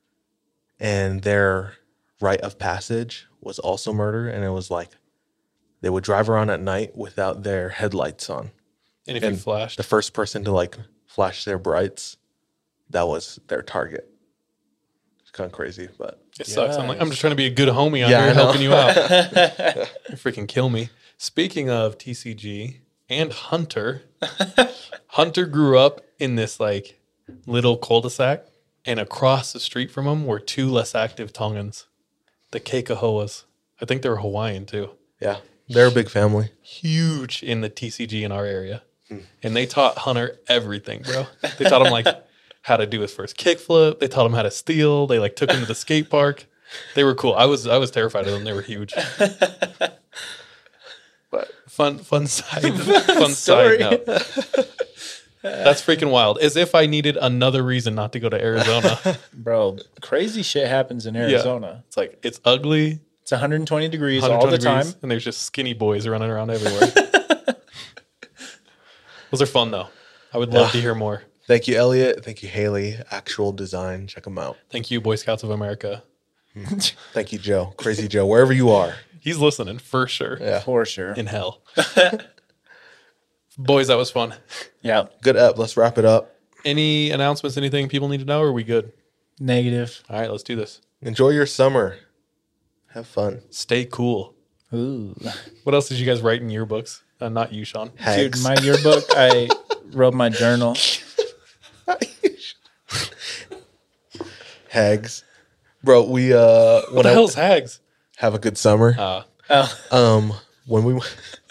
and their rite of passage was also murder, and it was like they would drive around at night without their headlights on. And if And you flashed, The first person to like flash their brights, that was their target. It's kind of crazy, but it sucks. I'm like, I'm Yes. just trying to be a good homie out Yeah, I here know. helping you out. You freaking kill me. Speaking of T C G and Hunter, Hunter grew up in this like little cul-de-sac, and across the street from him were two less active Tongans, the Kekahoas. I think they were Hawaiian too. yeah, they're a big family. Huge in the T C G in our area. And they taught Hunter everything, bro. They taught him like how to do his first kickflip. They taught him how to steal. They like took him to the skate park. They were cool. I was I was terrified of them. They were huge. But fun fun side fun Story. side note. That's freaking wild. As if I needed another reason not to go to Arizona. Bro, crazy shit happens in Arizona. It's like it's ugly. It's one hundred twenty degrees one hundred all the twenty degrees, time. and there's just skinny boys running around everywhere. Those are fun though. I would love to hear more. Thank you, Elliot. Thank you, Haley. Actual Design. Check them out. Thank you, Boy Scouts of America. Thank you, Joe. Crazy Joe. Wherever you are. He's listening for sure. Yeah. For sure. In hell. Boys, that was fun. Yeah. Good up. Let's wrap it up. Any announcements, anything people need to know, or are we good? Negative. All right, let's do this. Enjoy your summer. Have fun. Stay cool. Ooh. What else did you guys write in yearbooks? Uh, not you, Sean. Dude, Hags. my yearbook, I wrote my journal. Hags. Bro, we uh What the I- hell's hags? have a good summer. Uh, Oh, Um, when we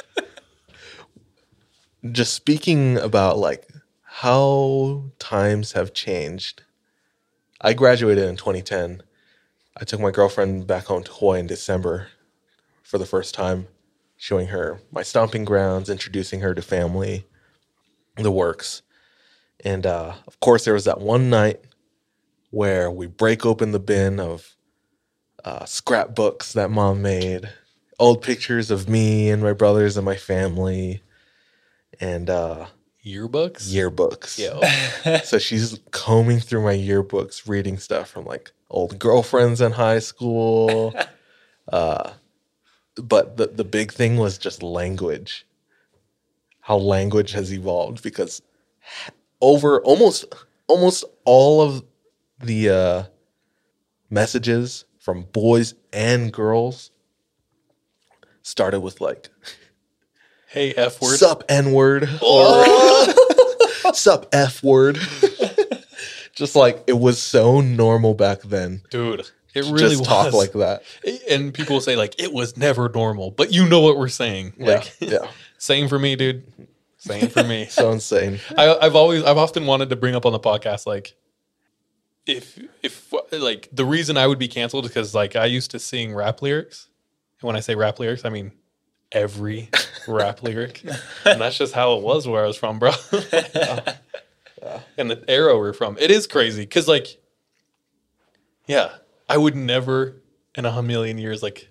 just speaking about like how times have changed. I graduated in twenty ten. I took my girlfriend back home to Hawaii in December for the first time, showing her my stomping grounds, introducing her to family, the works. And uh, of course, there was that one night where we break open the bin of uh, scrapbooks that mom made, old pictures of me and my brothers and my family, and uh, yearbooks? yearbooks. Yo. So she's combing through my yearbooks, reading stuff from like old girlfriends in high school. Uh, but the, the big thing was just language, how language has evolved, because over almost almost all of the uh, messages from boys and girls started with like, Hey, F word. sup N-word, or sup F-word. Just like, it was so normal back then. Dude, it to really just was. talk like that. And people say, like, it was never normal, but you know what we're saying. Like, Yeah, yeah. same for me, dude. Same for me. So insane. I, I've always, I've often wanted to bring up on the podcast, like, if, if, like, the reason I would be canceled is because, like, I used to sing rap lyrics. And when I say rap lyrics, I mean every rap lyric. And that's just how it was where I was from, bro. Yeah. Yeah. And the era we're from. It is crazy because, like, yeah, I would never in a million years, like,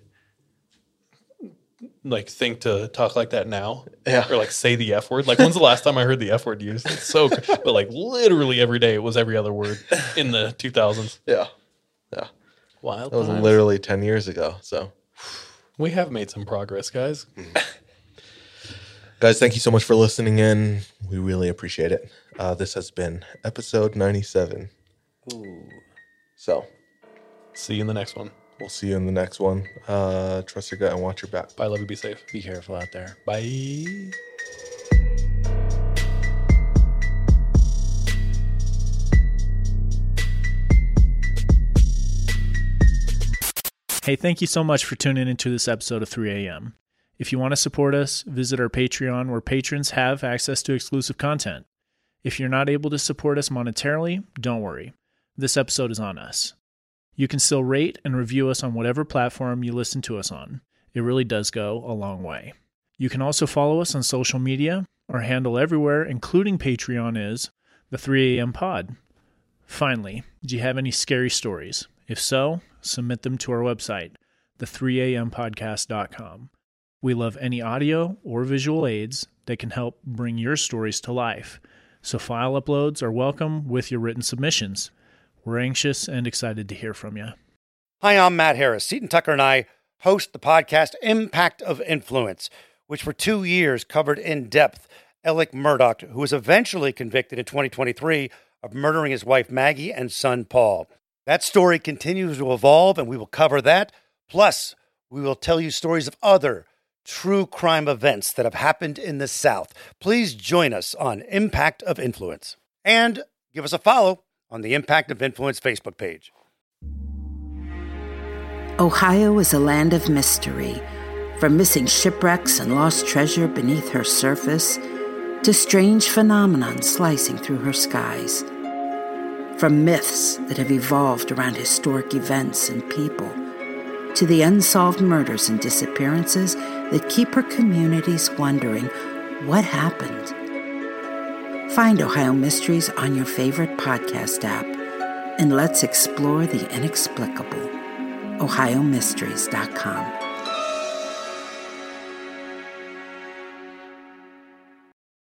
like think to talk like that now, Yeah. or like say the F word. Like, when's the last time I heard the F word used? It's so, but like literally every day it was every other word in the two thousands. Yeah. Yeah. Wild. That was times. literally ten years ago. So, We have made some progress, guys. guys, thank you so much for listening in. We really appreciate it. Uh, this has been episode ninety-seven. ooh. So, See you in the next one. we'll see you in the next one. Uh, trust your gut and watch your back. Bye. Love you. Be safe. Be careful out there. Bye. Hey, thank you so much for tuning into this episode of three a.m. If you want to support us, visit our Patreon, where patrons have access to exclusive content. If you're not able to support us monetarily, don't worry. This episode is on us. You can still rate and review us on whatever platform you listen to us on. It really does go a long way. You can also follow us on social media. Our handle everywhere, including Patreon, is the three a.m. pod. Finally, do you have any scary stories? If so, submit them to our website, the three a m podcast dot com. We love any audio or visual aids that can help bring your stories to life. So file uploads are welcome with your written submissions. We're anxious and excited to hear from you. Hi, I'm Matt Harris. Seton Tucker and I host the podcast Impact of Influence, which for two years covered in depth Alec Murdaugh, who was eventually convicted in twenty twenty-three of murdering his wife Maggie and son Paul. That story continues to evolve, and we will cover that. Plus, we will tell you stories of other true crime events that have happened in the South. Please join us on Impact of Influence. And give us a follow on the Impact of Influence Facebook page. Ohio is a land of mystery. From missing shipwrecks and lost treasure beneath her surface to strange phenomenon slicing through her skies. From myths that have evolved around historic events and people to the unsolved murders and disappearances that keep her communities wondering what happened. Find Ohio Mysteries on your favorite podcast app and let's explore the inexplicable. ohio mysteries dot com